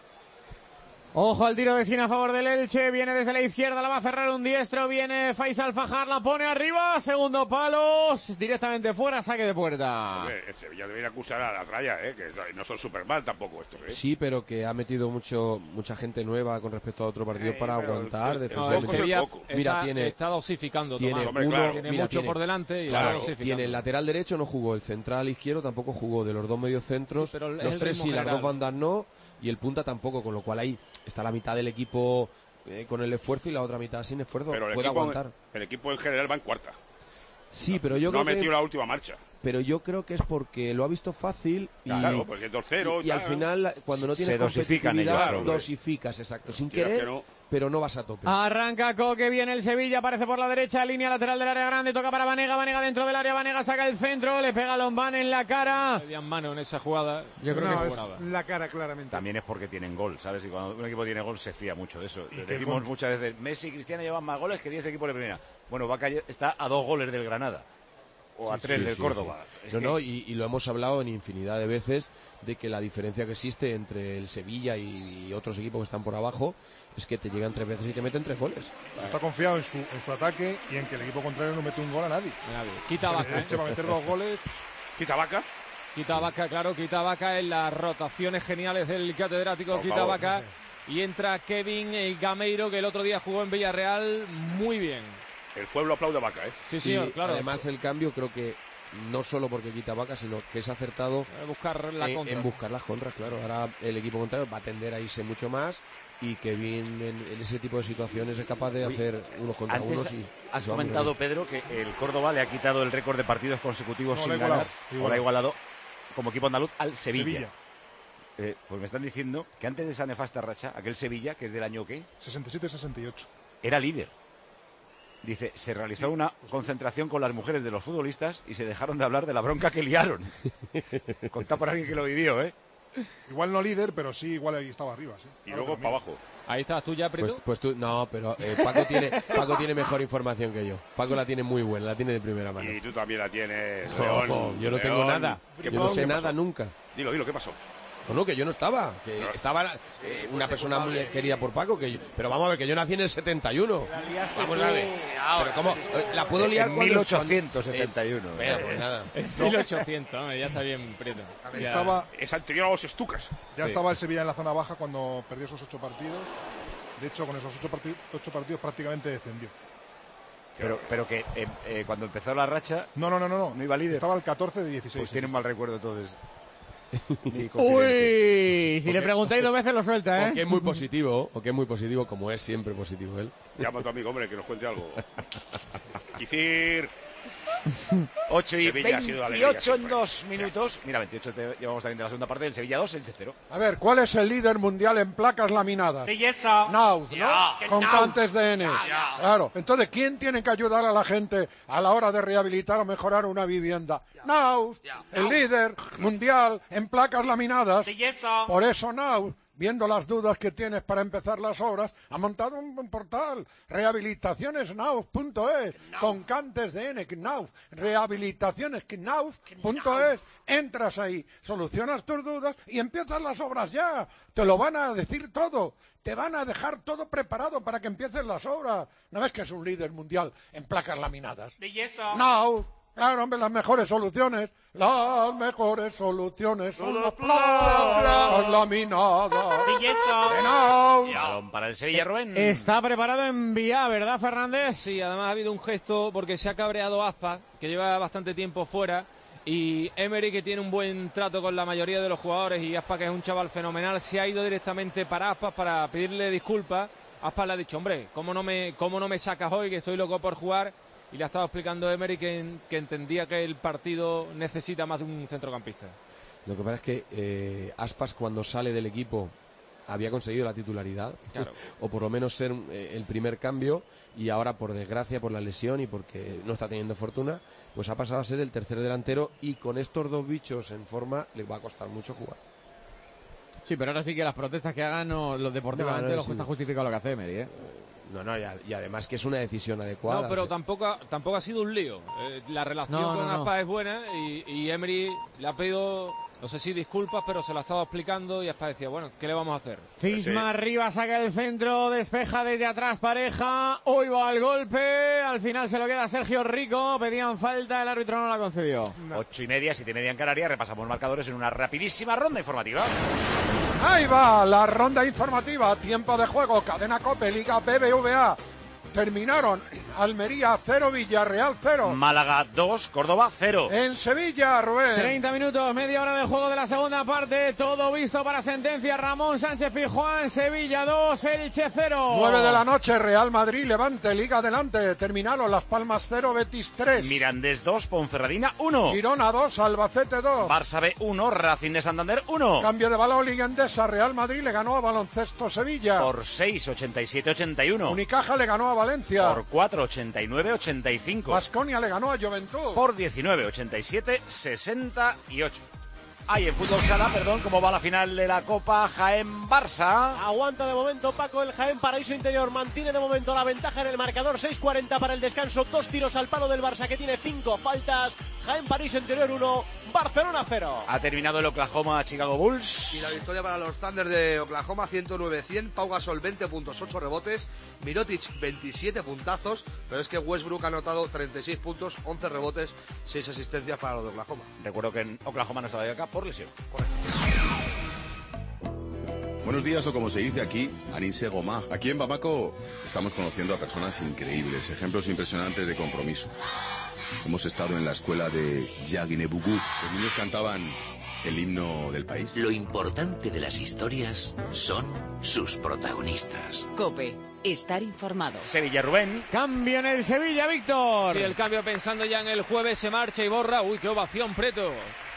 Ojo al tiro de cine a favor del Elche, viene desde la izquierda, la va a cerrar un diestro, viene Faisal Fajar, la pone arriba, segundo palo, directamente fuera, saque de puerta. Hombre, el Sevilla debería acusar a la raya, ¿eh? Que no son Superman tampoco estos, ¿eh? Sí, pero que ha metido mucho mucha gente nueva con respecto a otro partido eh, para aguantar. El, no, el Sevilla mira, está, tiene, está dosificando, tiene, Tomás. Hombre, uno, claro, tiene mira, mucho tiene, por delante y claro, está dosificando. Tiene el lateral derecho, no jugó, el central izquierdo tampoco jugó, de los dos mediocentros, sí, los tres sí, las dos bandas no, y el punta tampoco, con lo cual ahí está la mitad del equipo eh, con el esfuerzo y la otra mitad sin esfuerzo. Pero el puede equipo, aguantar. El equipo en general va en cuarta. Sí, pero yo no creo ha metido que, la última marcha. Pero yo creo que es porque lo ha visto fácil y, claro, porque dos cero, y, y al final cuando no tienes se dosifican ellos, claro, dosificas, exacto, sin querer, no. pero no vas a tope. Arranca Coque, viene el Sevilla, aparece por la derecha, línea lateral del área grande, toca para Vanega, Vanega dentro del área, Vanega saca el centro, le pega a Lombán en la cara. Habían mano en esa jugada. Yo creo no, que es la cara claramente. También es porque tienen gol, ¿sabes? Y cuando un equipo tiene gol se fía mucho de eso. Decimos muchas veces, Messi y Cristiano llevan más goles que diez equipos de primera. Bueno, Vaca está a dos goles del Granada. O a sí, tres sí, del sí, Córdoba. Sí. No, que... no, y, y lo hemos hablado en infinidad de veces de que la diferencia que existe entre el Sevilla y, y otros equipos que están por abajo es que te llegan tres veces y te meten tres goles. Está confiado en su, en su ataque y en que el equipo contrario no mete un gol a nadie. nadie. Quita Vaca. ¿eh? Va a meter dos goles. Quita Vaca. Quita Vaca, claro, quita Vaca en las rotaciones geniales del catedrático. Por quita favor. Vaca y entra Kevin Gameiro, que el otro día jugó en Villarreal muy bien. El pueblo aplaude a Vaca, ¿eh? Sí, sí, sí, claro. Además, el cambio creo que no solo porque quita Vaca, sino que es acertado buscar la en, contra. en buscar las contras, claro. Ahora el equipo contrario va a tender a irse mucho más y Kevin en, en ese tipo de situaciones es capaz de Uy, hacer unos contra antes unos. Y, has y comentado, vamos, Pedro, que el Córdoba le ha quitado el récord de partidos consecutivos no, sin igualado, ganar, igualado. o la ha igualado como equipo andaluz al Sevilla. Sevilla. Eh, pues me están diciendo que antes de esa nefasta racha, aquel Sevilla, que es del año ¿qué? sesenta y siete sesenta y ocho. Era líder. Dice, se realizó una concentración con las mujeres de los futbolistas y se dejaron de hablar de la bronca que liaron. Contá por alguien que lo vivió, ¿eh? Igual no líder, pero sí, igual ahí estaba arriba, sí. Y luego para abajo. Ahí estás tú ya, Prieto. Pues, pues tú, no, pero eh, Paco tiene Paco tiene mejor información que yo. Paco la tiene muy buena, la tiene de primera mano. Y tú también la tienes, León. Oh, yo no León. tengo nada. Yo no sé nada pasó? nunca. Dilo, dilo, ¿qué pasó? No, no, que yo no estaba, que no. estaba eh, una persona muy querida por Paco, que yo, pero vamos a ver, que yo nací en el setenta y uno. Vamos a ver. Pero cómo, ¿la puedo liar en mil ochocientos setenta y uno? Eh, eh, pues nada. mil ochocientos, ya está bien, Prieto. Estaba, es anterior a los Estucas. Ya sí. Estaba el Sevilla en la zona baja cuando perdió esos ocho partidos. De hecho, con esos ocho, partid ocho partidos prácticamente descendió. Pero, pero que eh, eh, cuando empezó la racha... No, no, no, no, no. No iba líder. Estaba el catorce de dieciséis. Pues tiene un mal recuerdo entonces. Uy, si le preguntáis dos veces lo suelta, ¿eh? O que es muy positivo, o que es muy positivo, como es siempre positivo él. Llama a tu amigo, hombre, que nos cuente algo. Quisir... ocho y veintiocho en dos minutos. Mira, veintiocho te llevamos también de la segunda parte del Sevilla dos, Elche cero. A ver, ¿cuál es el líder mundial en placas laminadas? Belleza. Nauz, ¿no? Ya, Con Nauz. Cantes de N. Ya, ya. Claro. Entonces, ¿quién tiene que ayudar a la gente a la hora de rehabilitar o mejorar una vivienda? Nauz, el líder mundial en placas laminadas. Belleza. Por eso Nauz, viendo las dudas que tienes para empezar las obras, ha montado un, un portal, rehabilitaciones nauf punto es, con Cantes de N, Knauf, rehabilitaciones Knauf punto es, entras ahí, solucionas tus dudas y empiezas las obras ya, te lo van a decir todo, te van a dejar todo preparado para que empieces las obras. ¿No ves que es un líder mundial en placas laminadas? Belleza. Nauf. Claro, hombre, las mejores soluciones. Las mejores soluciones son las placas laminadas. Belleza. Y balón para el Sevilla, Rubén. Está preparado en vía, ¿verdad, Fernández? Sí, además ha habido un gesto porque se ha cabreado Aspas, que lleva bastante tiempo fuera. Y Emery, que tiene un buen trato con la mayoría de los jugadores, y Aspas, que es un chaval fenomenal, se ha ido directamente para Aspas para pedirle disculpas. Aspas le ha dicho, hombre, ¿cómo no me, cómo no me sacas hoy, que estoy loco por jugar? Y le ha estado explicando Emery que, que entendía que el partido necesita más de un centrocampista. Lo que pasa es que eh, Aspas, cuando sale del equipo había conseguido la titularidad, Claro. o por lo menos ser eh, el primer cambio, y ahora por desgracia, por la lesión y porque no está teniendo fortuna, pues ha pasado a ser el tercer delantero, y con estos dos bichos en forma le va a costar mucho jugar. Sí, pero ahora sí que las protestas que hagan no, los deportivamente No, no, los sí. está justificado lo que hace Emery, ¿eh? No, no, y, a- y además que es una decisión adecuada. No, pero o sea, tampoco ha, tampoco ha sido un lío. Eh, la relación No, con no, no. Aspas es buena y, y Emery le ha pedido, no sé si disculpas, pero se lo ha estado explicando y Aspas decía, bueno, ¿qué le vamos a hacer? Cisma arriba, saca el centro, despeja desde atrás Pareja, hoy va al golpe, al final se lo queda Sergio Rico, pedían falta, el árbitro no la concedió. Ocho y media, siete y media en Canarias. Repasamos marcadores en una rapidísima ronda informativa. Ahí va la ronda informativa, tiempo de juego, Cadena COPE, Liga B B V A. Terminaron Almería cero, Villarreal cero. Málaga dos, Córdoba cero. En Sevilla, Rubén. treinta minutos, media hora de juego de la segunda parte, todo visto para sentencia. Ramón Sánchez Pizjuán, Sevilla dos, Elche cero. nueve de la noche, Real Madrid, Levante, Liga adelante. Terminaron Las Palmas cero, Betis tres. Mirandés dos, Ponferradina uno. Girona dos, Albacete dos. Barça B uno, Racing de Santander uno. Cambio de balón, Liga Endesa, Real Madrid le ganó a Baloncesto Sevilla. Por seis, ochenta y siete ochenta y uno. Unicaja le ganó a Valencia. Por cuatro, ochenta y nueve ochenta y cinco. Baskonia le ganó a Juventud. Por diecinueve, ochenta y siete sesenta y ocho. Ahí en fútbol sala, perdón, ¿cómo va la final de la Copa Jaén-Barça? Aguanta de momento Paco el Jaén Paraíso Interior, mantiene de momento la ventaja en el marcador, seis cuarenta para el descanso, dos tiros al palo del Barça que tiene cinco faltas, Jaén Paraíso Interior uno, Barcelona cero. Ha terminado el Oklahoma-Chicago Bulls. Y la victoria para los Thunder de Oklahoma, ciento nueve cien, Pau Gasol veinte puntos, ocho rebotes, Mirotic veintisiete puntazos, pero es que Westbrook ha anotado treinta y seis puntos, once rebotes, seis asistencias para los de Oklahoma. Recuerdo que en Oklahoma no estaba de acá por lesión. Buenos días, o como se dice aquí, Anise Goma. Aquí en Bamako estamos conociendo a personas increíbles, ejemplos impresionantes de compromiso. Hemos estado en la escuela de Yaguinebugú. Los niños cantaban el himno del país. Lo importante de las historias son sus protagonistas. COPE. Estar informado. Sevilla, Rubén. Cambio en el Sevilla, Víctor. Sí, el cambio pensando ya en el jueves, se marcha Iborra. Uy, qué ovación, Preto.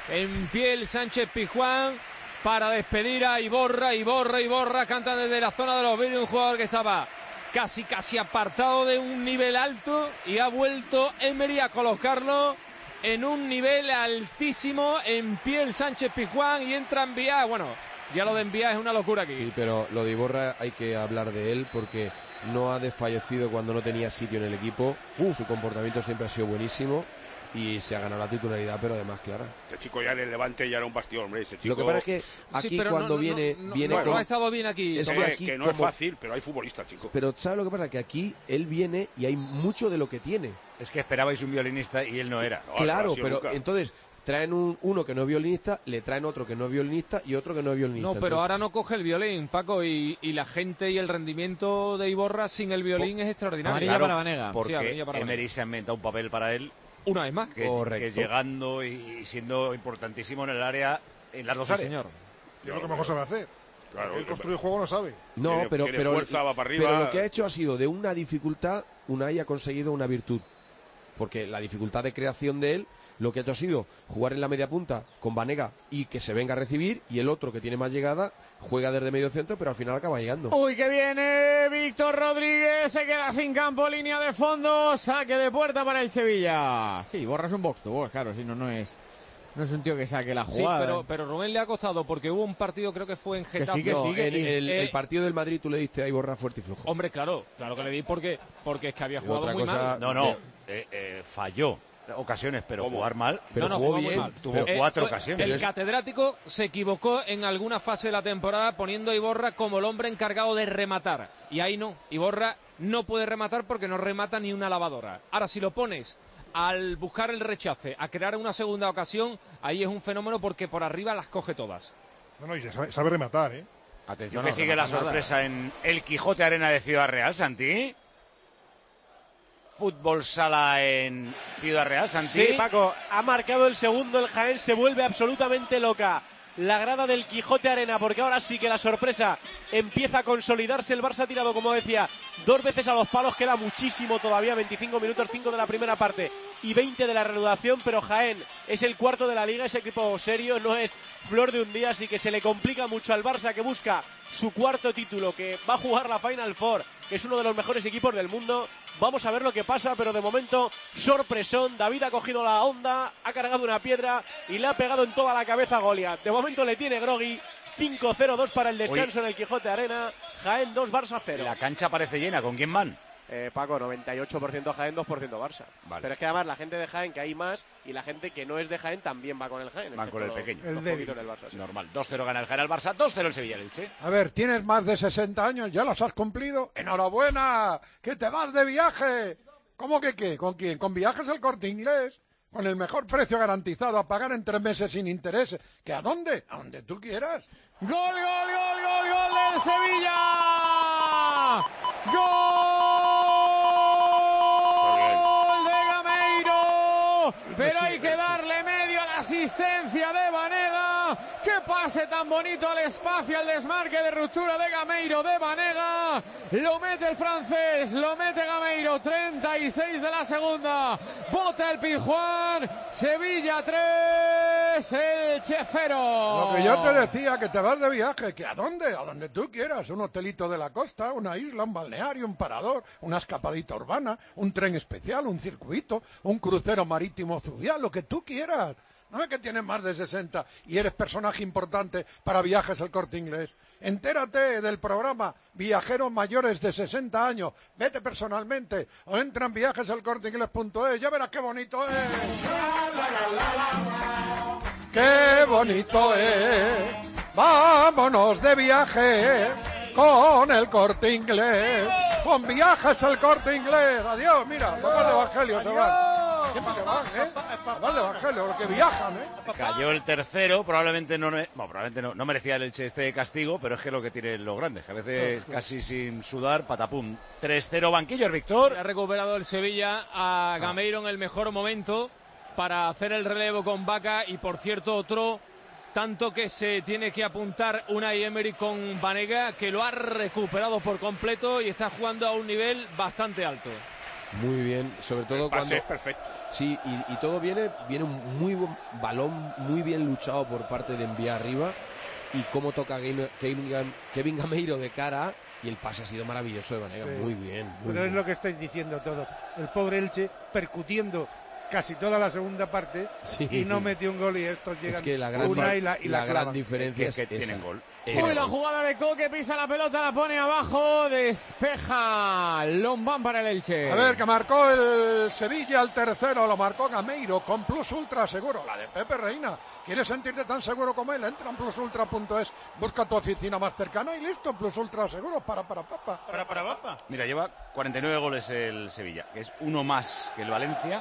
En pie el Sánchez Pizjuán para despedir a Iborra, Iborra, Iborra. Cantan desde la zona de los vídeos, un jugador que estaba casi, casi apartado de un nivel alto y ha vuelto Emery a colocarlo en un nivel altísimo. En pie el Sánchez Pizjuán y entra en Enviá. Bueno, ya lo de Enviá es una locura aquí. Sí, pero lo de Iborra hay que hablar de él porque no ha desfallecido cuando no tenía sitio en el equipo. Uh, su comportamiento siempre ha sido buenísimo y se ha ganado la titularidad, pero además clara. Este chico ya en el Levante ya era un bastión, hombre. Este chico... Lo que pasa es que aquí sí, pero cuando no, no, viene, no, no, viene no, con... no ha estado bien aquí. Es No, que es aquí que no es como- fácil, pero hay futbolistas, chico. Pero ¿sabes lo que pasa? Que aquí él viene y hay mucho de lo que tiene. Es que esperabais un violinista y él no era. No, Claro, no ha sido pero nunca. entonces traen un, uno que no es violinista, le traen otro que no es violinista y otro que no es violinista. No, pero Entonces, ahora no coge el violín, Paco, y, y la gente y el rendimiento de Iborra sin el violín es extraordinario. Amarilla Claro, para Vanega. Porque Sí, amarilla para Emery Vanega. se ha inventado un papel para él Una vez más. que, Correcto. que llegando y siendo importantísimo en el área, en las dos Sí, áreas. señor. Y es lo que mejor sabe hacer. Claro, Él construir juego no sabe. No, Tiene- pero, tiene pero, fuerza, va para arriba. pero lo que ha hecho ha sido de una dificultad, Unai ha conseguido una virtud. Porque la dificultad de creación de él, lo que ha hecho ha sido jugar en la media punta con Vanega y que se venga a recibir, y el otro que tiene más llegada juega desde medio centro, pero al final acaba llegando. Uy, que viene Víctor Rodríguez, se queda sin campo, línea de fondo, saque de puerta para el Sevilla. Sí, borras un box to box, claro, si no, no es, no es un tío que saque la Sí, jugada. pero, pero Rubén le ha costado porque hubo un partido, creo que fue en Que Getafe. sí, que No, sí, que en sí. el, Eh, el partido del Madrid tú le diste a Iborra fuerte y flojo. Hombre, claro, claro que le di porque, porque es que había Y jugado otra muy cosa- mal. No, no, eh, eh, falló ocasiones, pero ¿Cómo? jugar mal. Pero no, no, jugó jugó muy bien. mal. Tuvo Pero- cuatro Eh, ocasiones. El es- catedrático se equivocó en alguna fase de la temporada poniendo a Iborra como el hombre encargado de rematar. Y ahí no, Iborra no puede rematar porque no remata ni una lavadora. Ahora, si lo pones al buscar el rechace, a crear una segunda ocasión, ahí es un fenómeno porque por arriba las coge todas. No, no, y sabe, sabe rematar, ¿eh? Atención No, que no, sigue no la pasa nada. sorpresa en el Quijote Arena de Ciudad Real, Santi. Fútbol sala en Ciudad Real, Santi. Sí, Paco, ha marcado el segundo, el Jaén se vuelve absolutamente loca. la grada del Quijote Arena, porque ahora sí que la sorpresa empieza a consolidarse. El Barça ha tirado, como decía, dos veces a los palos, queda muchísimo todavía, veinticinco minutos, cinco de la primera parte y veinte de la reanudación, pero Jaén es el cuarto de la liga, es equipo serio, no es flor de un día, así que se le complica mucho al Barça, que busca su cuarto título, que va a jugar la Final Four, que es uno de los mejores equipos del mundo. Vamos a ver lo que pasa, pero de momento sorpresón. David ha cogido la onda, ha cargado una piedra y le ha pegado en toda la cabeza a Goliat. De momento le tiene groggy. cinco cero dos para el descanso. Oye, en el Quijote Arena. Jaén dos, Barça cero. La cancha parece llena. ¿Con quién van? Eh, Paco, noventa y ocho por ciento Jaén, dos por ciento Barça. Vale. Pero es que además la gente de Jaén, que hay más, y la gente que no es de Jaén también va con el Jaén. Van con el pequeño. Los, los el del Barça, sí. Normal. dos cero gana el Jaén al Barça, dos cero el Sevilla, el Elche. A ver, tienes más de sesenta años, ya los has cumplido. ¡Enhorabuena! ¡Que te vas de viaje! ¿Cómo que qué? ¿Con quién? ¿Con Viajes El Corte Inglés? Con el mejor precio garantizado, a pagar en tres meses sin intereses. ¿Que a dónde? A donde tú quieras. ¡Gol, gol, gol, gol, gol del Sevilla! ¡Gol de Gameiro! Pero hay que darle medio a la asistencia de Banega. ¡Qué pase tan bonito al espacio, al desmarque de ruptura de Gameiro, de Banega! Lo mete el francés, lo mete Gameiro, treinta y seis de la segunda. Bota el Pizjuán, Sevilla tres, Elche cero. Lo que yo te decía, que te vas de viaje, ¿que a dónde? A donde tú quieras, un hotelito de la costa, una isla, un balneario, un parador, una escapadita urbana, un tren especial, un circuito, un crucero marítimo fluvial, lo que tú quieras. No es que tienes más de sesenta y eres personaje importante para Viajes El Corte Inglés. Entérate del programa Viajeros Mayores de sesenta años. Vete personalmente o entra en viajes el corte inglés punto es. Ya verás qué bonito es. ¡Qué bonito es! Vámonos de viaje con El Corte Inglés. Con Viajes El Corte Inglés. Adiós, mira, papá de Evangelio se van. Siempre que van, ¿eh? Papá de Evangelio, los que viajan, ¿eh? Cayó el tercero, probablemente no, bueno, probablemente no, no merecía el Elche este castigo, pero es que es lo que tienen los grandes, que a veces casi sin sudar, patapum. tres cero banquillo, Víctor. Ha recuperado el Sevilla a Gameiro en el mejor momento para hacer el relevo con Vaca, y por cierto otro tanto que se tiene que apuntar Unai Emery con Banega, que lo ha recuperado por completo y está jugando a un nivel bastante alto. Muy bien, sobre todo el pase cuando... es perfecto. Sí, y, y todo viene, viene un muy buen balón, muy bien luchado por parte de Envía arriba, y cómo toca Game, Kevin, Kevin Gameiro de cara, y el pase ha sido maravilloso de Banega, sí. Muy bien. Muy Pero bien. Es lo que estáis diciendo todos, el pobre Elche percutiendo casi toda la segunda parte, sí. Y no metió un gol, y estos llegan es que la gran, una y la, y la, la gran diferencia es que, que es tienen gol. Uy, la jugada de Coque, pisa la pelota, la pone abajo, despeja Lombán para el Elche. A ver, que marcó el Sevilla al tercero, lo marcó Gameiro con Plus Ultra Seguro, la de Pepe Reina. ¿Quieres sentirte tan seguro como él? Entra en plus ultra punto es, busca tu oficina más cercana y listo, Plus Ultra Seguro, para, para, papa. Para, para, papa. Mira, lleva cuarenta y nueve goles el Sevilla, que es uno más que el Valencia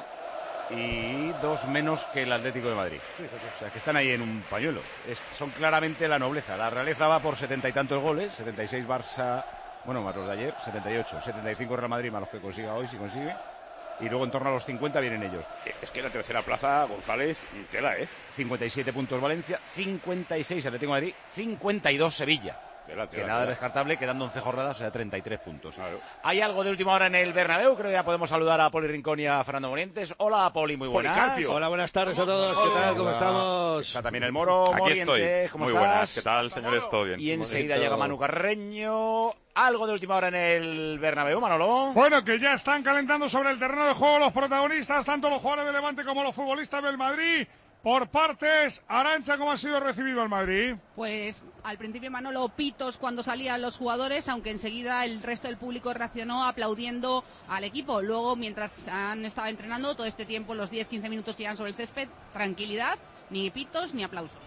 y dos menos que el Atlético de Madrid. O sea, que están ahí en un pañuelo. Es, son claramente la nobleza. La realeza va por setenta y tantos goles, setenta y seis Barça, bueno, más los de ayer, setenta y ocho, setenta y cinco Real Madrid, más los que consiga hoy, si consigue. Y luego en torno a los cincuenta vienen ellos. Es que la tercera plaza, González, tela, ¿eh? cincuenta y siete puntos Valencia, cincuenta y seis Atlético de Madrid, cincuenta y dos Sevilla. Tela, tela, que nada tela. Descartable, quedando once jornadas, o sea, treinta y tres puntos. Claro. Hay algo de última hora en el Bernabéu, creo que ya podemos saludar a Poli Rincón y a Fernando Morientes. Hola, Poli, muy buenas. Policarpio. Hola, buenas tardes a todos, ¿qué tal? ¿Cómo estamos? Está también el Moro. Aquí Morientes, estoy. ¿cómo muy estás? buenas, ¿qué tal, señores? ¿Todo bien? Y enseguida Bonito. llega Manu Carreño. Algo de última hora en el Bernabéu, Manolo. Bueno, que ya están calentando sobre el terreno de juego los protagonistas, tanto los jugadores de Levante como los futbolistas del Madrid. Por partes, Arantxa, ¿cómo ha sido recibido el Madrid? Pues al principio Manolo, pitos cuando salían los jugadores, aunque enseguida el resto del público reaccionó aplaudiendo al equipo. Luego, mientras han estado entrenando todo este tiempo, los diez quince minutos que llevan sobre el césped, tranquilidad, ni pitos ni aplausos.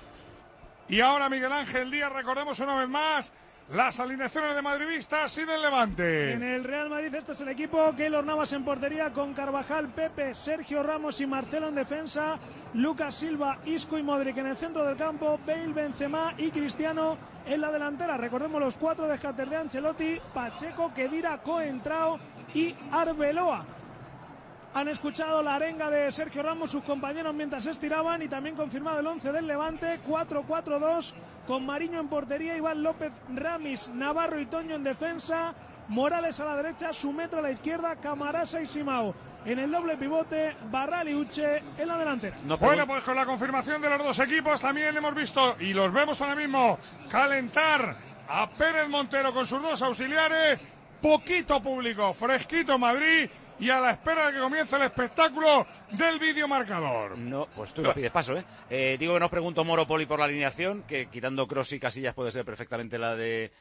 Y ahora Miguel Ángel Díaz, recordemos una vez más las alineaciones de madridistas y del Levante. En el Real Madrid este es el equipo: Keylor Navas en portería con Carvajal, Pepe, Sergio Ramos y Marcelo en defensa, Lucas Silva, Isco y Modric en el centro del campo, Bale, Benzema y Cristiano en la delantera. Recordemos los cuatro descartes de Ancelotti: Pacheco, Khedira, Coentrao y Arbeloa. Han escuchado la arenga de Sergio Ramos, sus compañeros mientras se estiraban, y también confirmado el once del Levante, cuatro cuatro dos, con Mariño en portería, Iván López, Ramis, Navarro y Toño en defensa, Morales a la derecha, Sumetro a la izquierda, Camarasa y Simao en el doble pivote, Barral y Uche en la delantera. No, bueno, pues con la confirmación de los dos equipos también hemos visto y los vemos ahora mismo calentar a Pérez Montero con sus dos auxiliares. Poquito público, fresquito Madrid, y a la espera de que comience el espectáculo del videomarcador. No, pues tú lo pides paso, ¿eh? eh digo que no os pregunto Moropoli por la alineación, que quitando Kroos y Casillas puede ser perfectamente la de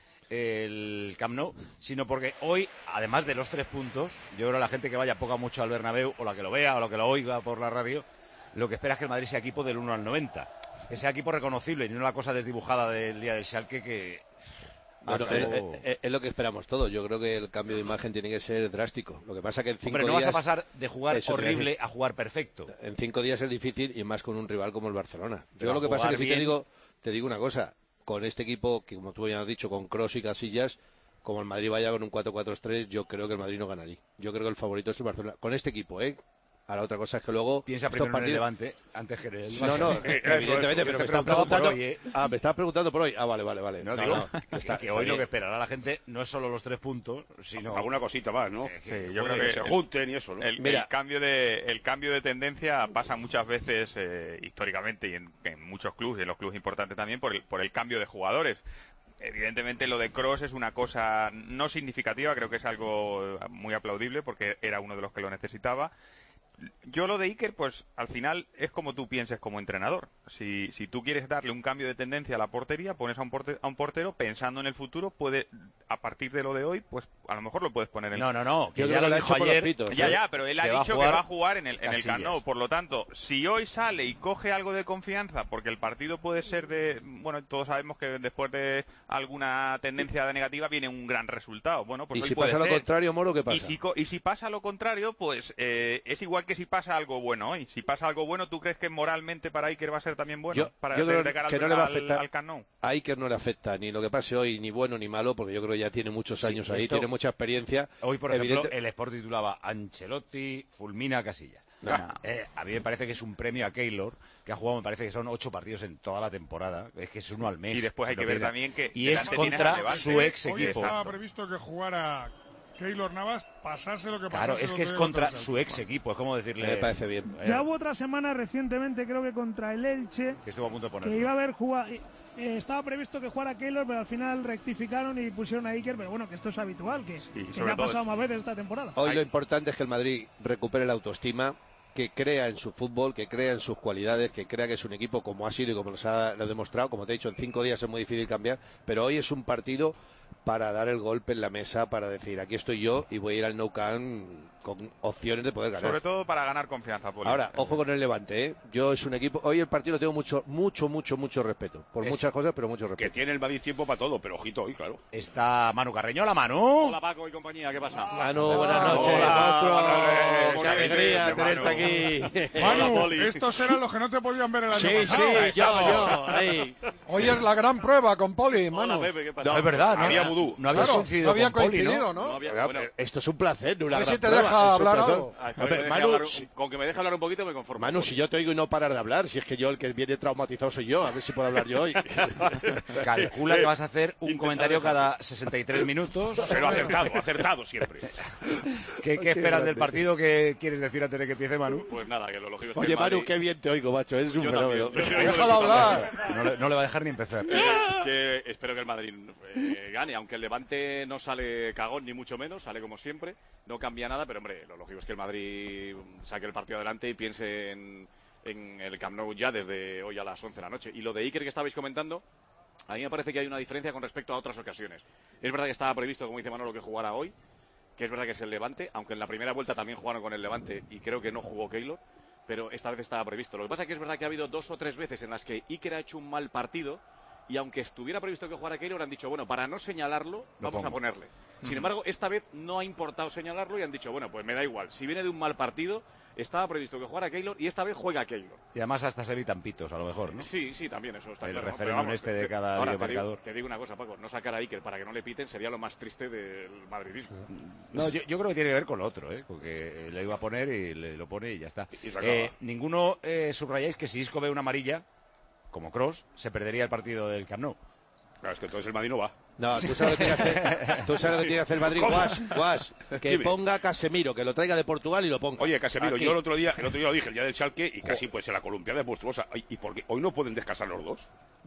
el Camp Nou, sino porque hoy, además de los tres puntos, yo creo que la gente que vaya poca mucho al Bernabéu, o la que lo vea, o la que lo oiga por la radio, lo que espera es que el Madrid sea equipo del uno al noventa. Que sea equipo reconocible y no la cosa desdibujada del día del Schalke que... Bueno, es, es, es lo que esperamos todos. Yo creo que el cambio de imagen tiene que ser drástico. Lo que pasa que en cinco Hombre, no días... vas a pasar de jugar horrible a jugar perfecto. En cinco días es difícil, y más con un rival como el Barcelona. Yo lo que pasa es que sí te digo, te digo una cosa. Con este equipo, que como tú ya has dicho, con Kroos y Casillas, como el Madrid vaya con un cuatro cuatro tres, yo creo que el Madrid no ganaría. Yo creo que el favorito es el Barcelona. Con este equipo, ¿eh? A la otra cosa es que luego... Piensa primero partidos... en el Levante, antes que en el... No, no, evidentemente, pero me estás preguntando... Hoy, ¿eh? Ah, me estás preguntando por hoy. Ah, vale, vale, vale. No, no, digo, no, que, está, que hoy lo que esperará la gente no es solo los tres puntos, sino... Alguna cosita más, ¿no? Que, que sí, yo creo que se junten y eso, ¿no? El, el, cambio de, el cambio de tendencia pasa muchas veces, eh, históricamente, y en, en muchos clubes, y en los clubes importantes también, por el, por el cambio de jugadores. Evidentemente lo de Kroos es una cosa no significativa, creo que es algo muy aplaudible porque era uno de los que lo necesitaba. Yo lo de Iker, pues al final es como tú pienses como entrenador. Si, si tú quieres darle un cambio de tendencia a la portería, pones a un, porte, a un portero pensando en el futuro, puede, a partir de lo de hoy, pues a lo mejor lo puedes poner en... No, no, no, que ya, ya lo dijo ayer. Pitos, ya, ¿eh? ya, pero él ha dicho que va a jugar en el, en el Camp Nou. Por lo tanto, si hoy sale y coge algo de confianza, porque el partido puede ser de... Bueno, todos sabemos que después de alguna tendencia negativa viene un gran resultado. Bueno, pues ¿Y hoy si puede pasa ser. lo contrario, Moro, qué pasa? Y si, y si pasa lo contrario, pues eh, es igual que si pasa algo bueno hoy. Si pasa algo bueno, ¿tú crees que moralmente para Iker va a ser también bueno? Yo, para yo creo de cara que al, no le va a al, afectar. al Camp Nou. A Iker no le afecta ni lo que pase hoy, ni bueno ni malo, porque yo creo que ya tiene muchos años sí, ahí, esto, tiene mucha experiencia. Hoy, por ejemplo, Evidente... el Sport titulaba Ancelotti fulmina a Casillas. No. Eh, a mí me parece que es un premio a Keylor, que ha jugado, me parece que son ocho partidos en toda la temporada. Es que es uno al mes. Y después hay que ver tiene. también que... Y es contra su ex Hoy equipo. estaba previsto que jugara Keylor Navas, pasase lo que pasase. Claro, es que es contra su ex equipo, es como decirle... Me parece bien. Ya hubo otra semana recientemente, creo que contra el Elche, que estuvo a punto de poner. Que iba a haber jugado... Eh, estaba previsto que jugara Keylor, pero al final rectificaron y pusieron a Iker, pero bueno, que esto es habitual, que, sí, que ya ha pasado más veces esta temporada. Hoy lo importante es que el Madrid recupere la autoestima, que crea en su fútbol, que crea en sus cualidades, que crea que es un equipo como ha sido y como nos ha, lo ha demostrado. Como te he dicho, en cinco días es muy difícil cambiar, pero hoy es un partido para dar el golpe en la mesa, para decir, aquí estoy yo y voy a ir al Nou Camp con opciones de poder ganar. Sobre todo para ganar confianza, Poli. Ahora, ojo con el Levante, ¿eh? Yo es un equipo... Hoy el partido lo tengo mucho, mucho, mucho, mucho respeto. Por es... muchas cosas, pero mucho respeto. Que tiene el Madrid tiempo para todo, pero ojito hoy, claro. Está Manu Carreño. Hola, Manu. Hola, Paco y compañía, ¿qué pasa? Manu, buenas noches. Monstruo. Qué alegría tenerte aquí. Manu, estos eran los que no te podían ver el año sí, pasado. Sí, sí, yo, yo. Ahí. Hoy es la gran prueba con Poli, Manu. Hola, Pepe, ¿qué pasa? No, es verdad, no había vudú. No había claro, coincidido no había con coincidido, Poli, ¿no? ¿no? no había, bueno, esto es un placer, una a ver gran si te prueba. deja hablar algo. Ay, con, ver, Manu, hablar, con que me deje hablar un poquito me conformo. Manu, si yo te oigo y no parar de hablar, si es que yo el que viene traumatizado soy yo, a ver si puedo hablar yo hoy. Calcula que vas a hacer un comentario cada sesenta y tres minutos. Pero acertado, acertado siempre. ¿Qué, qué esperas del partido? ¿Qué quieres decir antes de que empiece Manu? Pues nada, que lo lógico es Oye, que Manu, Madrid... qué bien te oigo, macho, eres un yo fenómeno. Déjalo hablar. No le, no le va a dejar ni empezar. Que espero que el Madrid eh, gane, aunque el Levante no sale cagón ni mucho menos, sale como siempre, no cambia nada, pero hombre, lo lógico es que el Madrid saque el partido adelante y piense en, en el Camp Nou ya desde hoy a las once de la noche. Y lo de Iker que estabais comentando, a mí me parece que hay una diferencia con respecto a otras ocasiones. Es verdad que estaba previsto, como dice Manolo, que jugara hoy, que es verdad que es el Levante, aunque en la primera vuelta también jugaron con el Levante y creo que no jugó Keylor, pero esta vez estaba previsto. Lo que pasa es que es verdad que ha habido dos o tres veces en las que Iker ha hecho un mal partido y aunque estuviera previsto que jugara Keylor, han dicho, bueno, para no señalarlo, Lo vamos pongo. a ponerle. Sin embargo, esta vez no ha importado señalarlo y han dicho, bueno, pues me da igual. Si viene de un mal partido, estaba previsto que jugara Keylor y esta vez juega Keylor. Y además hasta se evitan pitos, a lo mejor, ¿no? Sí, sí, también eso está El claro. ¿no? referéndum Pero vamos, este de te- cada ahora, te digo, videomarcador. te digo una cosa, Paco, no sacar a Iker para que no le piten sería lo más triste del madridismo. No, yo, yo creo que tiene que ver con lo otro, ¿eh? Porque le iba a poner y le, lo pone y ya está. Y se acaba. Eh, ninguno eh, subrayáis que si Isco ve una amarilla, como Kroos, se perdería el partido del Camp Nou. Claro, es que entonces el Madrid no va. No, tú sabes lo que tiene que hacer, tú sabes lo que tiene que hacer el Madrid, ¿Cómo? Guas, Guas, que Dime. ponga a Casemiro, que lo traiga de Portugal y lo ponga. Oye, Casemiro, Aquí. yo el otro día el otro día lo dije, el día del Schalke, y casi pues en la columpiada es monstruosa. Ay, ¿y por qué? ¿Hoy no pueden descansar los dos?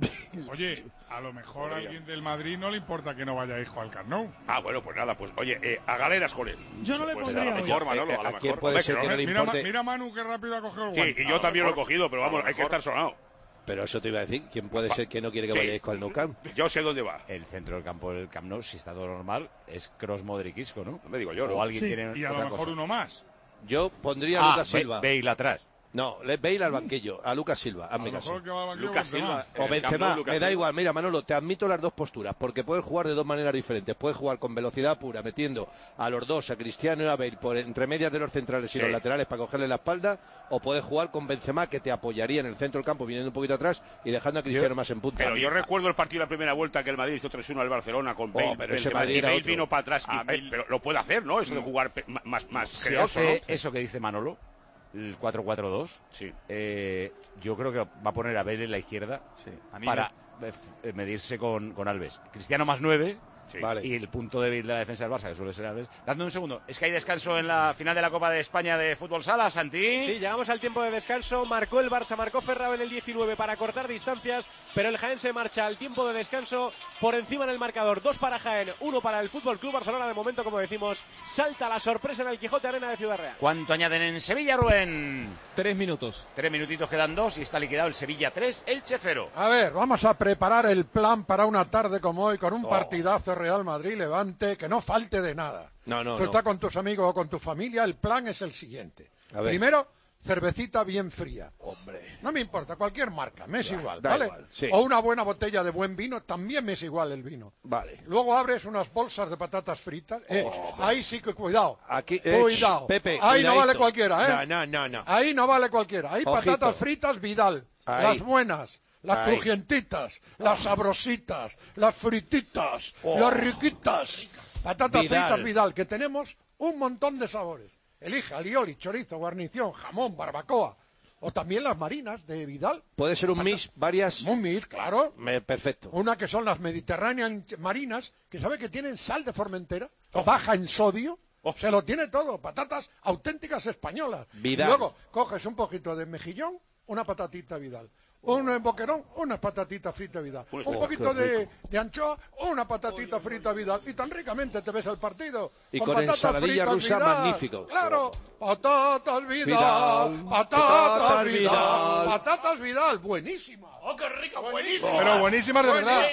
Oye, a lo mejor a alguien del Madrid no le importa que no vaya hijo al Camp Nou. Ah, bueno, pues nada, pues oye, eh, a galeras con él. Yo no le Pues pondría a lo hoy. mejor, Manolo, a lo ¿A mejor. quién puede Hombre, ser que no le Mira, importe? Ma- mira Manu que rápido ha cogido el Sí, guante. y yo también lo he cogido, pero vamos, hay que estar sonado. Pero eso te iba a decir, ¿quién puede ser que no quiere que Sí. vaya Isco al Nou Camp? Yo sé dónde va. El centro del campo del Camp Nou, si está todo normal, es Kroos, Modric, Isco, ¿no? No me digo yo, O ¿no? alguien Sí, tiene y a lo otra mejor cosa. uno más. Yo pondría a Ah, Lucas Silva. Be- Bale atrás. No, le- Bale al banquillo, a Lucas Silva, A hazme lo caso. mejor que va al banquillo Lucas Benzema. Silva. O En el Camp Benzema, Nou, Lucas me da Silva. igual, mira Manolo, te admito las dos posturas, porque puedes jugar de dos maneras diferentes. Puedes jugar con velocidad pura, metiendo a los dos, a Cristiano y a Bale, por entre medias de los centrales y Sí. los laterales para cogerle la espalda, o puedes jugar con Benzema, que te apoyaría en el centro del campo, viniendo un poquito atrás y dejando a Cristiano Yo- más en punta. Pero yo recuerdo el partido de la primera vuelta que el Madrid hizo tres uno al Barcelona con Bale. Oh, pero ese Benzema, Madrid y era Bale otro. vino para atrás. y- Ah, eh, Bale- pero lo puede hacer, ¿no? Eso de jugar pe- ma- más, más Si generoso, hace ¿no? eso que dice Manolo, el cuatro cuatro dos, Sí. eh, yo creo que va a poner a Bale en la izquierda A mí para eh, f- eh, medirse con, con Alves. Cristiano más nueve. Sí. Vale. Y el punto débil de la defensa del Barça, que suele ser Alves. Dando un segundo, es que hay descanso en la final de la Copa de España de Fútbol Sala, Santi. Sí, llegamos al tiempo de descanso. Marcó el Barça, marcó Ferrao en el diecinueve para cortar distancias, pero el Jaén se marcha al tiempo de descanso por encima en el marcador. Dos para Jaén, uno para el Fútbol Club Barcelona. De momento, como decimos, salta la sorpresa en el Quijote Arena de Ciudad Real. ¿Cuánto añaden en Sevilla, Rubén? Tres minutos. Tres minutitos, quedan dos y está liquidado el Sevilla tres, Elche cero. A ver, vamos a preparar el plan para una tarde como hoy con un Oh. partidazo Real Madrid-Levante, que no falte de nada. No, no, Tú no. estás con tus amigos o con tu familia, el plan es el siguiente. A ver. Primero, cervecita bien fría. Hombre. No me importa, cualquier marca, me es Da- igual, da ¿vale? igual, sí. O una buena botella de buen vino, también me es igual el vino. Vale. Luego abres unas bolsas de patatas fritas. Eh, ahí sí que cuidado. Aquí, eh, Cuidado. sh, Pepe, Ahí no cuidadito. vale cualquiera, ¿eh? No, no, no, no. Ahí no vale cualquiera. Ahí Ojito. patatas fritas Vidal. Ahí. Las buenas. Las Ahí. crujientitas, las sabrositas, las frititas, Oh. las riquitas. Patatas Vidal. fritas Vidal, que tenemos un montón de sabores. Elige alioli, chorizo, guarnición, jamón, barbacoa. O también las marinas de Vidal. Puede ser un mix, varias. Un mix, claro. Me- perfecto. Una que son las Mediterranean marinas, que sabe que tienen sal de Formentera, Oh. baja en sodio. Se lo tiene todo, patatas auténticas españolas. Vidal. Y luego coges un poquito de mejillón, una patatita Vidal. Un boquerón, una patatita frita Vidal. Oh, Un poquito qué de, rico. de anchoa, una patatita frita Vidal. Y tan ricamente te ves el partido. Y con patatas ensaladilla fritas rusa, Vidal. magnífico. Claro, patatas Vidal, Vidal, patatas patatas Vidal, Vidal. patatas Vidal, buenísima. ¡Oh, qué rico, buenísimo! Pero buenísimas de verdad.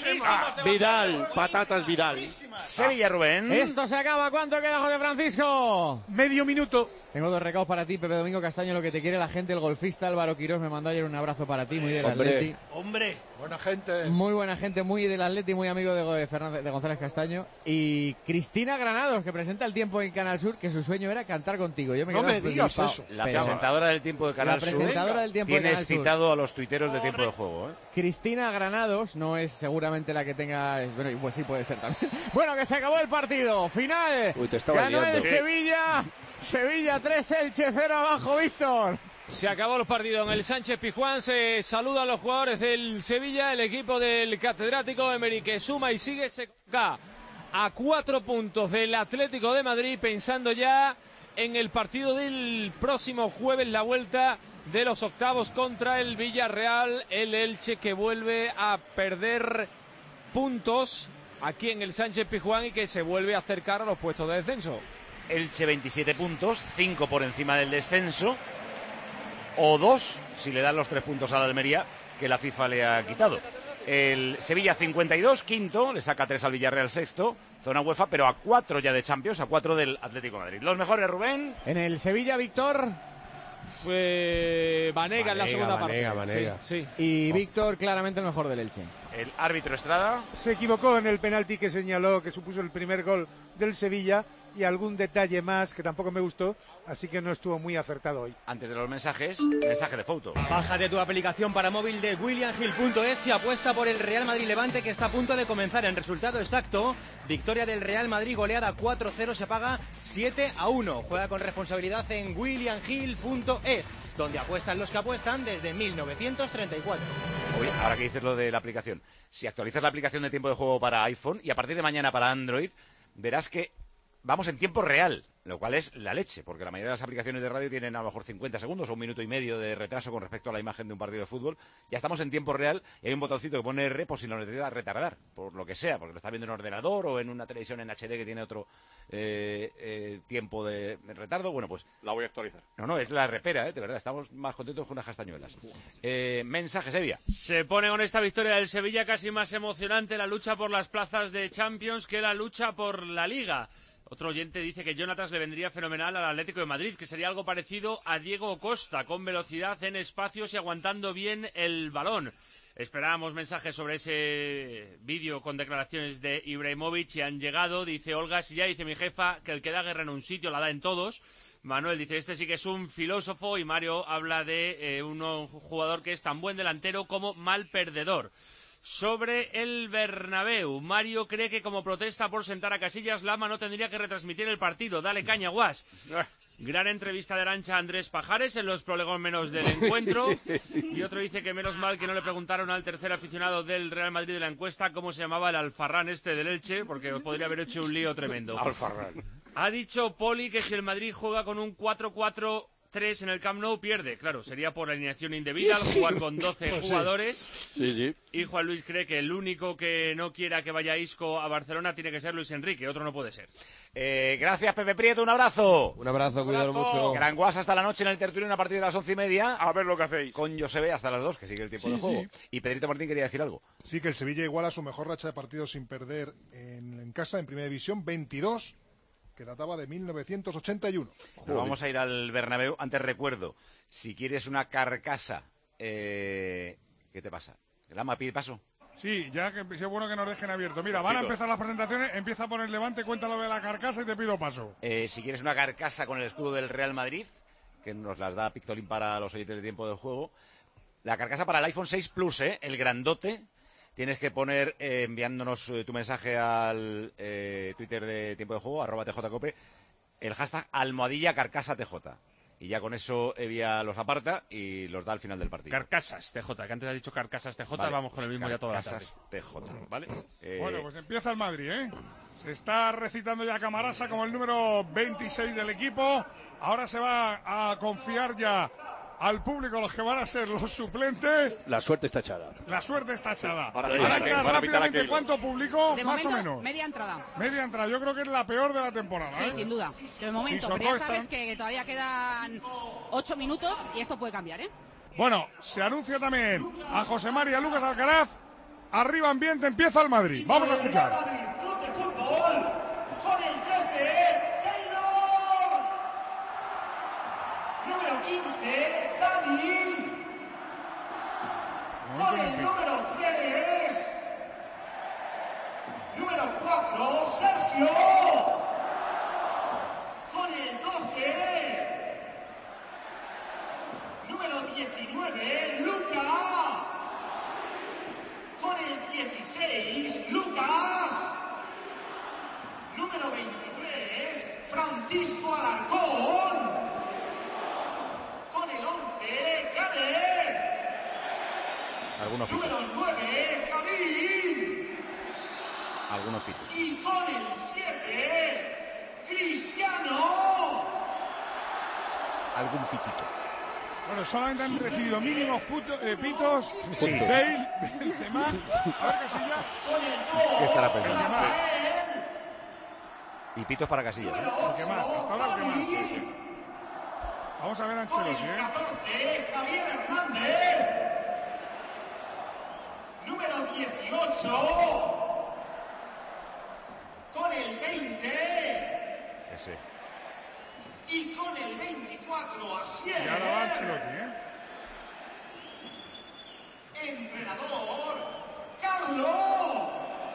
Vidal, patatas Vidal. Sevilla, Rubén. Esto se acaba. ¿Cuánto queda, José Francisco? Medio minuto. Tengo dos recados para ti, Pepe Domingo Castaño, lo que te quiere la gente, el golfista Álvaro Quirós me mandó ayer un abrazo para ti, muy del Hombre. Atleti. Hombre, Buena gente. Muy buena gente, muy del Atleti, muy amigo de, Go- de Fernández- de González Castaño. Y Cristina Granados, que presenta El Tiempo en Canal Sur, que su sueño era cantar contigo. Yo me No quedo me digas flipado, eso. La pero- presentadora del tiempo de Canal La Sur. presentadora del tiempo de Tienes Canal Sur. citado a los tuiteros de tiempo de juego, ¿eh? Cristina Granados no es seguramente la que tenga. Bueno, pues sí puede ser también. Bueno, que se acabó el partido. Final. Uy, te estaba Ganó liando. el Sevilla. Sevilla tres, Elche cero abajo, Víctor. Se acabó el partido en el Sánchez Pizjuán. Se saludan los jugadores del Sevilla, el equipo del catedrático Emery, que suma y sigue se coloca a cuatro puntos del Atlético de Madrid, pensando ya en el partido del próximo jueves, la vuelta de los octavos contra el Villarreal, el Elche que vuelve a perder puntos aquí en el Sánchez Pizjuán y que se vuelve a acercar a los puestos de descenso. Elche veintisiete puntos, cinco por encima del descenso, o dos si le dan los tres puntos a la Almería que la FIFA le ha quitado. El Sevilla cincuenta y dos, quinto, le saca tres al Villarreal sexto, zona UEFA, pero a cuatro ya de Champions, a cuatro del Atlético de Madrid. Los mejores, Rubén. En el Sevilla, Víctor. eh, Banega en la segunda Banega, parte. Banega. Sí, sí. Y Víctor claramente el mejor del Elche. El árbitro Estrada se equivocó en el penalti que señaló, que supuso el primer gol del Sevilla, y algún detalle más que tampoco me gustó, así que no estuvo muy acertado hoy. Antes de los mensajes, mensaje de foto. Bájate tu aplicación para móvil de william hill punto es y apuesta por el Real Madrid Levante, que está a punto de comenzar. En resultado exacto, victoria del Real Madrid, goleada cuatro cero, se paga siete a uno. Juega con responsabilidad en william hill punto es, donde apuestan los que apuestan desde mil novecientos treinta y cuatro. Oye, ahora que dices lo de la aplicación, si actualizas la aplicación de tiempo de juego para iPhone y a partir de mañana para Android, verás que vamos en tiempo real, lo cual es la leche, porque la mayoría de las aplicaciones de radio tienen a lo mejor cincuenta segundos o un minuto y medio de retraso con respecto a la imagen de un partido de fútbol. Ya estamos en tiempo real y hay un botoncito que pone R por si lo necesitas retardar, por lo que sea, porque lo estás viendo en un ordenador o en una televisión en H D que tiene otro eh, eh, tiempo de, de retardo. Bueno, pues la voy a actualizar. No, no, es la repera, ¿eh? De verdad, estamos más contentos que unas castañuelas. Eh, mensaje, Sevilla. Se pone con esta victoria del Sevilla casi más emocionante la lucha por las plazas de Champions que la lucha por la Liga. Otro oyente dice que Jonatas le vendría fenomenal al Atlético de Madrid, que sería algo parecido a Diego Costa, con velocidad en espacios y aguantando bien el balón. Esperábamos mensajes sobre ese vídeo con declaraciones de Ibrahimovic y han llegado. Dice Olga, si ya dice mi jefa que el que da guerra en un sitio la da en todos. Manuel dice, este sí que es un filósofo, y Mario habla de eh, un, un jugador que es tan buen delantero como mal perdedor. Sobre el Bernabéu, Mario cree que como protesta por sentar a Casillas, Lama no tendría que retransmitir el partido. Dale caña, Guas. Gran entrevista de Arantxa a Andrés Pajares en los prolegómenos del encuentro. Y otro dice que menos mal que no le preguntaron al tercer aficionado del Real Madrid de la encuesta cómo se llamaba el Alfarrán este del Elche, porque podría haber hecho un lío tremendo. Alfarrán. Ha dicho Poli que si el Madrid juega con un cuatro cuatro tres en el Camp Nou, pierde. Claro, sería por alineación indebida al jugar con doce Pues sí. jugadores. Sí, sí. Y Juan Luis cree que el único que no quiera que vaya Isco a Barcelona tiene que ser Luis Enrique, otro no puede ser. Eh, gracias, Pepe Prieto, un abrazo. Un abrazo, cuidado mucho. Gran Guas hasta la noche en el tertulión a partir de las once y media. A ver lo que hacéis. Con Josebe hasta las dos, que sigue el tiempo Sí, de juego. sí. Y Pedrito Martín quería decir algo. Sí, que el Sevilla iguala su mejor racha de partidos sin perder en, en casa, en Primera División, veintidós, que databa de mil novecientos ochenta y uno. Nos vamos a ir al Bernabéu. Antes recuerdo, si quieres una carcasa, eh, ¿qué te pasa? ¿Lama pide paso? Sí, ya que es bueno que nos dejen abierto. Mira, van a empezar las presentaciones, empieza a poner Levante, cuéntalo de la carcasa y te pido paso. Eh, si quieres una carcasa con el escudo del Real Madrid, que nos las da Pictolín para los oyentes de tiempo de juego, la carcasa para el iPhone seis Plus, ¿eh? El grandote. Tienes que poner, eh, enviándonos eh, tu mensaje al eh, Twitter de Tiempo de Juego, arroba tjcope, el hashtag almohadilla carcasa tj. Y ya con eso Evia los aparta y los da al final del partido. Carcasas T J, que antes has dicho Carcasas T J, Vale, vamos con el mismo ya toda la tarde. Carcasas T J, ¿vale? Eh, Bueno, pues empieza el Madrid, ¿eh? Se está recitando ya Camarasa como el número veintiséis del equipo. Ahora se va a confiar ya al público los que van a ser los suplentes. La suerte está echada. La suerte está echada. Para Arantxa, pitar a rápidamente, aquello. ¿cuánto público? De Más momento, o menos. media entrada. Media entrada. Yo creo que es la peor de la temporada. Sí, ¿eh? sin duda. De momento, Si pero Sotó ya sabes está- que todavía quedan ocho minutos y esto puede cambiar, ¿eh? Bueno, se anuncia también a José María Lucas Alcaraz. Arriba ambiente, empieza el Madrid. Vamos a escuchar. Con el trece, Taylor. Número quince, Dani. Con el número tres, número cuatro, Sergio. Con el doce, número diecinueve, Luca. Con el dieciséis, Lucas. Número veintitrés, Francisco Alarcón. Con el once, Gade. algunos pitos. Número nueve, Karim. Algunos pitos. Y con el siete, Cristiano. Algún pitito. Bueno, solamente han recibido mínimos puto- eh, pitos. Sí. Bale, Benzema. A ver, Casilla. ¿Qué estará pensando? Y pitos para Casillas, ¿eh? Lo que más, hasta ahora lo que más. Vamos a ver a Ancelotti, ¿eh? catorce, Javier Hernández. Número dieciocho. Con el veinte, Ese. Y con el veinticuatro a siete. Y ahora va Ancelotti, ¿eh? Entrenador Carlo.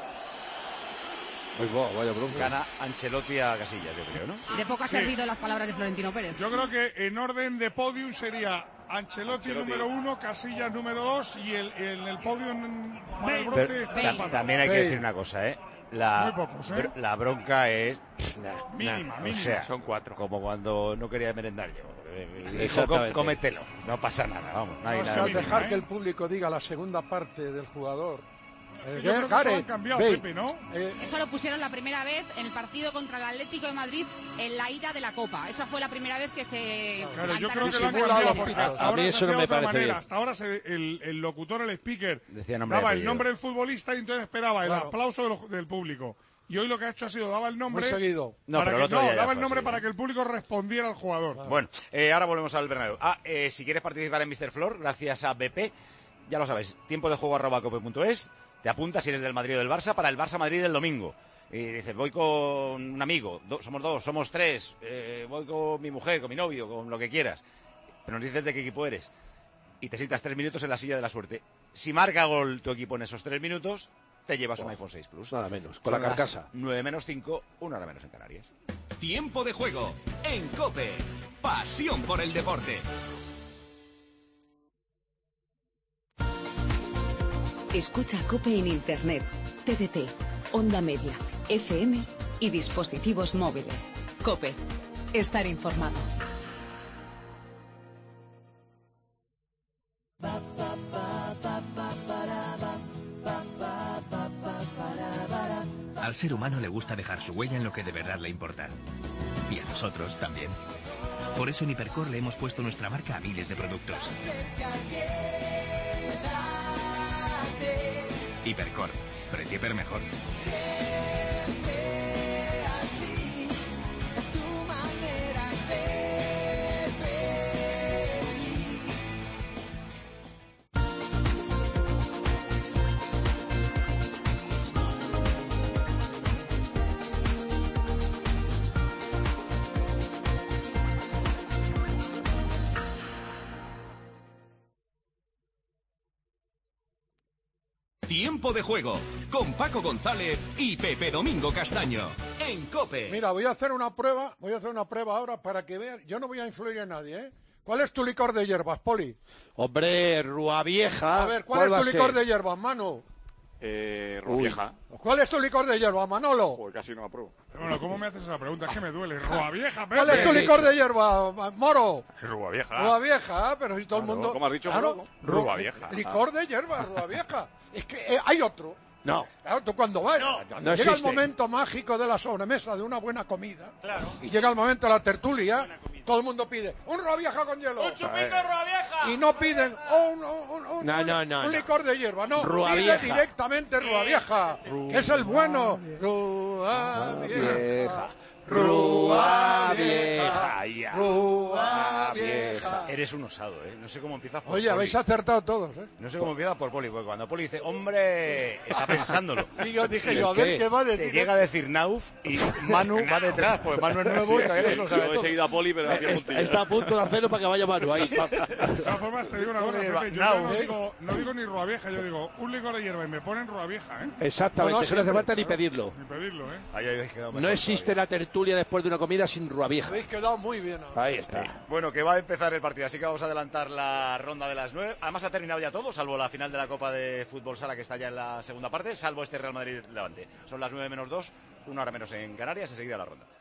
Pues va, vaya bronca. Gana Ancelotti a Casillas, yo creo, ¿no? De poco ha Sí. servido las palabras de Florentino Pérez. Yo creo que en orden de podium sería Ancelotti, Ancelotti. número uno, Casillas número dos y el, el, el podium para el Pero bronce está ta- empatado. también hay que decir una cosa, ¿eh? La, Muy pocos, ¿eh? br- la bronca es Mínima, o mínima. sea, Son cuatro. Como cuando no quería merendar yo. Eh, Dijo, Exactamente. "Com- cómetelo, no pasa nada, vamos, no hay O nada. sea, mínima, dejar ¿eh? que el público diga la segunda parte del jugador. Eh, Yo creo que eso lo han Gareth, cambiado, Bale, Pepe, ¿no? eh, Eso lo pusieron la primera vez en el partido contra el Atlético de Madrid en la ida de la Copa. Esa fue la primera vez que se Claro, yo creo cantaron que lo han esas cambiado canciones. porque hasta A ahora mí se eso hacía no de me otra parece manera. bien. Hasta ahora se- el, el locutor, el speaker, Decía nombre y daba el apellido. nombre del futbolista y entonces esperaba Claro. el aplauso de lo- del público. Y hoy lo que ha hecho ha sido daba el nombre. muy seguido. No, para pero que, el otro no, día ya daba el fue nombre así, para ¿eh? que el público respondiera al jugador. Bueno, eh, ahora volvemos al Bernabéu. Ah, eh, si quieres participar en míster Flor, gracias a B P, ya lo sabes, tiempo de juego arroba cope punto es, te apuntas si eres del Madrid o del Barça para el Barça-Madrid del domingo. Y dices, voy con un amigo, do- somos dos, somos tres, eh, voy con mi mujer, con mi novio, con lo que quieras. Pero nos dices de qué equipo eres. Y te sientas tres minutos en la silla de la suerte. Si marca gol tu equipo en esos tres minutos, te llevas un iPhone seis Plus. Nada menos, con Son la las carcasa. nueve menos cinco, una hora menos en Canarias. Tiempo de juego en COPE. Pasión por el deporte. Escucha COPE en Internet, T D T, Onda Media, F M y dispositivos móviles. COPE. Estar informado. Al ser humano le gusta dejar su huella en lo que de verdad le importa. Y a nosotros también. Por eso en Hipercor le hemos puesto nuestra marca a miles de productos. Hipercor. Precio hiper mejor. Tiempo de juego con Paco González y Pepe Domingo Castaño en COPE. Mira, voy a hacer una prueba, voy a hacer una prueba ahora para que vean. Yo no voy a influir en nadie, ¿eh? ¿Cuál es tu licor de hierbas, Poli? Hombre, Rúa Vieja. A ver, ¿cuál, va es tu a licor ser? de hierbas, Manu? Eh, Uy. Vieja. ¿Cuál es tu licor de hierbas, Manolo? Joder, casi no apruebo. Bueno, ¿cómo me haces esa pregunta? Es que me duele. Rua Vieja, ¿Cuál es tu Pepe. licor de hierba, Moro? Rúa Vieja. Rúa Vieja, ¿eh? Pero si todo el Claro, mundo... ¿cómo has dicho, Claro, Moro? Rúa Vieja. Licor de hierba, Rúa Vieja. Es que eh, hay otro. No. Claro, tú cuando vas, no llega el existe. momento mágico de la sobremesa, de una buena comida, y llega el momento de la tertulia, todo el mundo pide un Rúa Vieja con hielo. ¡Un chupito de Rúa Vieja! Y no piden oh, un, un- un- No, no, no, un no. licor de hierba, no, Rúa pide Vieja. directamente Rúa Vieja, que es el bueno. Rúa Vieja. Rúa Vieja. ya. Rúa Vieja. Eres un osado, ¿eh? No sé cómo empiezas por Oye, Poli. habéis acertado todos, ¿eh? No sé cómo empieza por Poli, porque cuando Poli dice, hombre, está pensándolo. Digo, dije ¿Y yo, a qué? ver qué va a Te decir. llega a decir Nauf y Manu va detrás, porque Manu es nuevo y todavía no se lo sabe Yo he todo. seguido a Poli, pero hacía Está, puntillas. está a punto de hacerlo para que vaya Manu ahí. pa- De todas formas, te digo una cosa, Oye, Pepe. Yo Nau, ya no, ¿eh? digo, no digo ni Rua Vieja, yo digo un licor de hierba y me ponen Rua Vieja, ¿eh? Exactamente, No, no, que no hace siempre, falta ni claro. pedirlo. Ni pedirlo, ¿eh? Ahí habéis quedado No mejor existe todavía. la tertulia después de una comida sin Rúa Vieja. Habéis quedado muy bien. ahora. Ahí está. Bueno, que va a empezar el partido, así que vamos a adelantar la ronda de las nueve. Además ha terminado ya todo, salvo la final de la Copa de Fútbol Sala que está ya en la segunda parte, salvo este Real Madrid-Levante. Son las nueve menos dos, una hora menos en Canarias, enseguida la ronda.